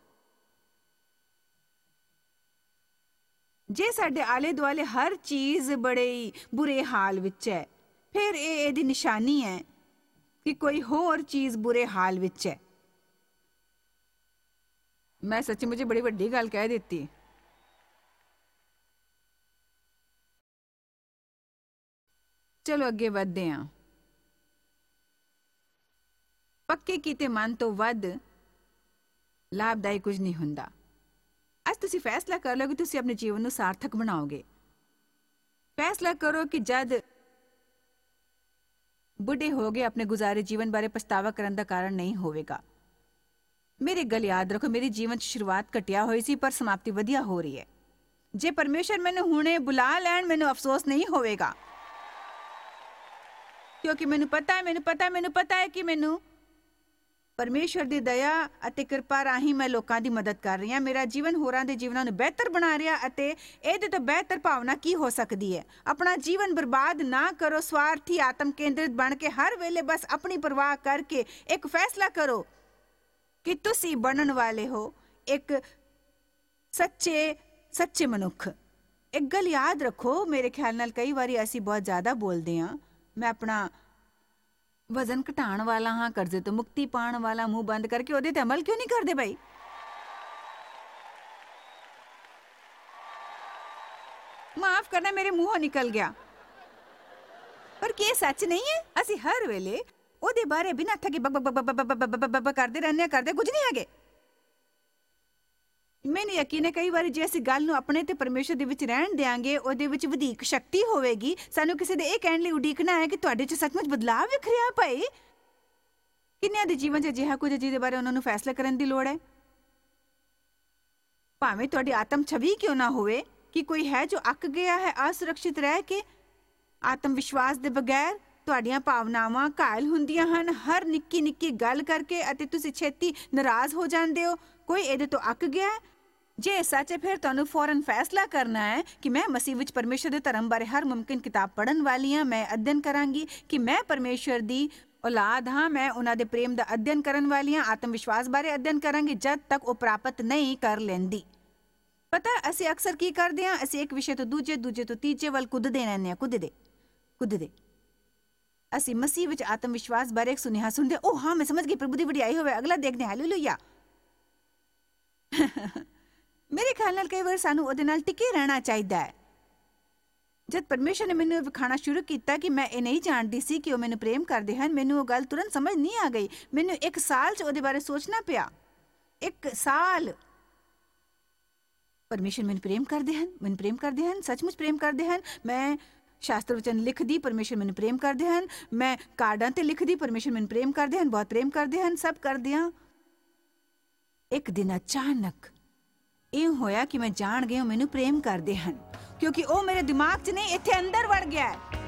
ਜੇ ਸਾਡੇ ਆਲੇ ਦੁਆਲੇ ਹਰ ਚੀਜ਼ ਬੜੇ ਬੁਰੇ ਹਾਲ ਵਿੱਚ ਹੈ, ਫਿਰ ਇਹ ਇਹਦੀ ਨਿਸ਼ਾਨੀ ਹੈ ਕਿ ਕੋਈ ਹੋਰ ਚੀਜ਼ ਬੁਰੇ ਹਾਲ ਵਿੱਚ ਹੈ। ਮੈਂ ਸੱਚੀ ਮੁਝੇ ਬੜੀ ਵੱਡੀ ਗੱਲ ਕਹਿ ਦਿੱਤੀ। ਚਲੋ ਅੱਗੇ ਵਧਦੇ ਹਾਂ। ਪੱਕੇ ਕੀਤੇ ਮਨ ਤੋਂ ਵੱਧ ਲਾਭਦਾਈ ਕੁਝ ਨਹੀਂ ਹੁੰਦਾ। ਅੱਜ ਤੁਸੀਂ ਫੈਸਲਾ ਕਰ ਲਓ ਕਿ ਤੁਸੀਂ ਆਪਣੇ ਜੀਵਨ ਨੂੰ ਸਾਰਥਕ ਬਣਾਓਗੇ। ਫੈਸਲਾ ਕਰੋ ਕਿ ਜਦ ਬੁੱਢੇ ਹੋ ਗਏ ਆਪਣੇ ਗੁਜ਼ਾਰੇ ਜੀਵਨ ਬਾਰੇ ਪਛਤਾਵਾ ਕਰਨ ਦਾ ਕਾਰਨ ਨਹੀਂ ਹੋਵੇਗਾ। ਮੇਰੀ ਗੱਲ ਯਾਦ ਰੱਖੋ, ਮੇਰੀ ਜੀਵਨ 'ਚ ਸ਼ੁਰੂਆਤ ਘਟਿਆ ਹੋਈ ਸੀ ਪਰ ਸਮਾਪਤੀ ਵਧੀਆ ਹੋ ਰਹੀ ਹੈ। ਜੇ ਪਰਮੇਸ਼ਰ ਮੈਨੂੰ ਹੁਣੇ ਬੁਲਾ ਲੈਣ, ਮੈਨੂੰ ਅਫਸੋਸ ਨਹੀਂ ਹੋਵੇਗਾ, ਕਿਉਂਕਿ ਮੈਨੂੰ ਪਤਾ ਹੈ ਕਿ ਮੈਨੂੰ ਪਰਮੇਸ਼ਰ ਦੀ ਦਇਆ ਅਤੇ ਕਿਰਪਾ ਰਾਹੀਂ ਮੈਂ ਲੋਕਾਂ ਦੀ ਮਦਦ ਕਰ ਰਹੀ ਹਾਂ। ਮੇਰਾ ਜੀਵਨ ਹੋਰਾਂ ਦੇ ਜੀਵਨਾਂ ਨੂੰ ਬਿਹਤਰ ਬਣਾ ਰਿਹਾ, ਅਤੇ ਇਹਦੇ ਤੋਂ ਬਿਹਤਰ ਭਾਵਨਾ ਕੀ ਹੋ ਸਕਦੀ ਹੈ। ਆਪਣਾ ਜੀਵਨ ਬਰਬਾਦ ਨਾ ਕਰੋ ਸਵਾਰਥੀ ਆਤਮ ਕੇਂਦਰਿਤ ਬਣ ਕੇ, ਹਰ ਵੇਲੇ ਬਸ ਆਪਣੀ ਪਰਵਾਹ ਕਰਕੇ। ਇੱਕ ਫੈਸਲਾ ਕਰੋ ਕਿ ਤੁਸੀਂ ਬਣਨ ਵਾਲੇ ਹੋ ਇੱਕ ਸੱਚੇ ਮਨੁੱਖ। ਇੱਕ ਗੱਲ ਯਾਦ ਰੱਖੋ, ਮੇਰੇ ਖਿਆਲ ਨਾਲ ਕਈ ਵਾਰੀ ਅਸੀਂ ਬਹੁਤ ਜ਼ਿਆਦਾ ਬੋਲਦੇ ਹਾਂ। ਮੈਂ ਆਪਣਾ ਵਜ਼ਨ ਘਟਾਉਣ ਵਾਲਾ ਹਾਂ, ਕਰਜ਼ੇ ਤੋਂ ਮੁਕਤੀ ਪਾਉਣ ਵਾਲਾ, ਮੂੰਹ ਬੰਦ ਕਰਕੇ ਉਹਦੇ ਤੇ ਅਮਲ ਕਿਉਂ ਨਹੀਂ ਕਰਦੇ ਭਾਈ? ਮਾਫ ਕਰਨਾ, ਮੇਰੇ ਮੂੰਹੋਂ ਨਿਕਲ ਗਿਆ। ਪਰ ਕੀ ਇਹ ਸੱਚ ਨਹੀਂ ਹੈ? ਅਸੀਂ ਹਰ ਵੇਲੇ ਉਹਦੇ ਬਾਰੇ ਬਿਨਾਂ ਥੱਕੇ ਬਕ ਕਰਦੇ ਰਹਿੰਦੇ, ਕਰਦੇ ਕੁਝ ਨਹੀਂ ਹੈਗੇ। ਮੈਨੂੰ ਯਕੀਨ ਹੈ ਕਈ ਵਾਰੀ ਜੇ ਅਸੀਂ ਗੱਲ ਨੂੰ ਆਪਣੇ ਤੇ ਪਰਮੇਸ਼ਰ ਦੇ ਵਿੱਚ ਰਹਿਣ ਦਿਆਂਗੇ, ਉਹਦੇ ਵਿੱਚ ਵਧੇਕ ਸ਼ਕਤੀ ਹੋਵੇਗੀ। ਸਾਨੂੰ ਕਿਸੇ ਦੇ ਇਹ ਕਹਿਣ ਲਈ ਉਡੀਕਣਾ ਹੈ ਕਿ ਤੁਹਾਡੇ 'ਚ ਸੱਚਮੁੱਚ ਬਦਲਾਅ ਵਿਖ ਰਿਹਾ ਭਾਈ। ਕਿੰਨਿਆਂ ਦੇ ਜੀਵਨ 'ਚ ਅਜਿਹਾ ਕੁਝ ਜਿਹਦੇ ਬਾਰੇ ਉਹਨਾਂ ਨੂੰ ਫੈਸਲਾ ਕਰਨ ਦੀ ਲੋੜ ਹੈ। ਭਾਵੇਂ ਤੁਹਾਡੀ ਆਤਮ ਛਵੀ ਕਿਉਂ ਨਾ ਹੋਵੇ ਕਿ ਕੋਈ ਹੈ ਜੋ ਅੱਕ ਗਿਆ ਹੈ ਅਸੁਰੱਖਿਅਤ ਰਹਿ ਕੇ। ਆਤਮ ਵਿਸ਼ਵਾਸ ਦੇ ਬਗੈਰ ਤੁਹਾਡੀਆਂ ਭਾਵਨਾਵਾਂ ਘਾਇਲ ਹੁੰਦੀਆਂ ਹਨ ਹਰ ਨਿੱਕੀ ਨਿੱਕੀ ਗੱਲ ਕਰਕੇ, ਅਤੇ ਤੁਸੀਂ ਛੇਤੀ ਨਾਰਾਜ਼ ਹੋ ਜਾਂਦੇ ਹੋ। ਕੋਈ ਇਹਦੇ ਤੋਂ ਅੱਕ ਗਿਆ ਹੈ। ਜੇ ਸੱਚ ਹੈ, ਫਿਰ ਤੁਹਾਨੂੰ ਫੌਰਨ ਫੈਸਲਾ ਕਰਨਾ ਹੈ ਕਿ ਮੈਂ ਮਸੀਹ ਵਿੱਚ ਪਰਮੇਸ਼ਰ ਦੇ ਧਰਮ ਬਾਰੇ ਹਰ ਮੁਮਕਿਨ ਕਿਤਾਬ ਪੜ੍ਹਨ ਵਾਲੀ ਹਾਂ। ਮੈਂ ਅਧਿਐਨ ਕਰਾਂਗੀ ਕਿ ਮੈਂ ਪਰਮੇਸ਼ਰ ਦੀ ਔਲਾਦ ਹਾਂ। ਮੈਂ ਉਹਨਾਂ ਦੇ ਪ੍ਰੇਮ ਦਾ ਅਧਿਐਨ ਕਰਨ ਵਾਲੀ ਹਾਂ। ਆਤਮ ਵਿਸ਼ਵਾਸ ਬਾਰੇ ਅਧਿਐਨ ਕਰਾਂਗੀ ਜਦ ਤੱਕ ਉਹ ਪ੍ਰਾਪਤ ਨਹੀਂ ਕਰ ਲੈਂਦੀ। ਪਤਾ ਅਸੀਂ ਅਕਸਰ ਕੀ ਕਰਦੇ ਹਾਂ? ਅਸੀਂ ਇੱਕ ਵਿਸ਼ੇ ਤੋਂ ਦੂਜੇ ਤੋਂ ਤੀਜੇ ਵੱਲ ਕੁੱਦਦੇ ਰਹਿੰਦੇ ਹਾਂ, ਕੁੱਦਦੇ। ਅਸੀਂ ਮਸੀਹ ਵਿੱਚ ਆਤਮ ਵਿਸ਼ਵਾਸ ਬਾਰੇ ਇੱਕ ਸੁਨੇਹਾ ਸੁਣਦੇ। ਉਹ ਹਾਂ, ਮੈਂ ਸਮਝ ਗਈ, ਪ੍ਰਭੂ ਦੀ ਵਡਿਆਈ ਹੋਵੇ। ਅਗਲਾ ਦੇਖਦੇ ਹਾਂ। ਹਾਲੇਲੂਇਆ। ਮੇਰੇ ਖਿਆਲ ਨਾਲ ਕਈ ਵਾਰ ਸਾਨੂੰ ਉਹਦੇ ਨਾਲ ਟਿਕੇ ਰਹਿਣਾ ਚਾਹੀਦਾ ਹੈ। ਜਦ ਪਰਮੇਸ਼ਰ ਨੇ ਮੈਨੂੰ ਵਿਖਾਣਾ ਸ਼ੁਰੂ ਕੀਤਾ ਕਿ ਮੈਂ ਇਹ ਨਹੀਂ ਜਾਣਦੀ ਸੀ ਕਿ ਉਹ ਮੈਨੂੰ ਪ੍ਰੇਮ ਕਰਦੇ ਹਨ, ਮੈਨੂੰ ਉਹ ਗੱਲ ਤੁਰੰਤ ਸਮਝ ਨਹੀਂ ਆ ਗਈ। ਮੈਨੂੰ 1 ਸਾਲ 'ਚ ਉਹਦੇ ਬਾਰੇ ਸੋਚਣਾ ਪਿਆ। 1 ਸਾਲ। ਪਰਮੇਸ਼ਰ ਮੈਨੂੰ ਪ੍ਰੇਮ ਕਰਦੇ ਹਨ, ਮੈਨੂੰ ਪ੍ਰੇਮ ਕਰਦੇ ਹਨ, ਸੱਚਮੁੱਚ ਪ੍ਰੇਮ ਕਰਦੇ ਹਨ। ਮੈਂ ਸ਼ਾਸਤਰ ਵਚਨ ਲਿਖਦੀ, ਪਰਮੇਸ਼ਰ ਮੈਨੂੰ ਪ੍ਰੇਮ ਕਰਦੇ ਹਨ। ਮੈਂ ਕਾਰਡਾਂ ਤੇ ਲਿਖਦੀ, ਪਰਮੇਸ਼ਰ ਮੈਨੂੰ ਪ੍ਰੇਮ ਕਰਦੇ ਹਨ, ਬਹੁਤ ਪ੍ਰੇਮ ਕਰਦੇ ਹਨ, ਸਭ ਕਰਦਿਆਂ ਇੱਕ ਦਿਨ ਅਚਾਨਕ ਇਹ ਹੋਇਆ ਕਿ ਮੈਂ ਜਾਣ ਗਈ ਉਹ ਮੈਨੂੰ ਪ੍ਰੇਮ ਕਰਦੇ ਹਨ, ਕਿਉਂਕਿ ਉਹ ਮੇਰੇ ਦਿਮਾਗ 'ਚ ਨਹੀਂ, ਇੱਥੇ ਅੰਦਰ ਵੜ ਗਿਆ ਹੈ।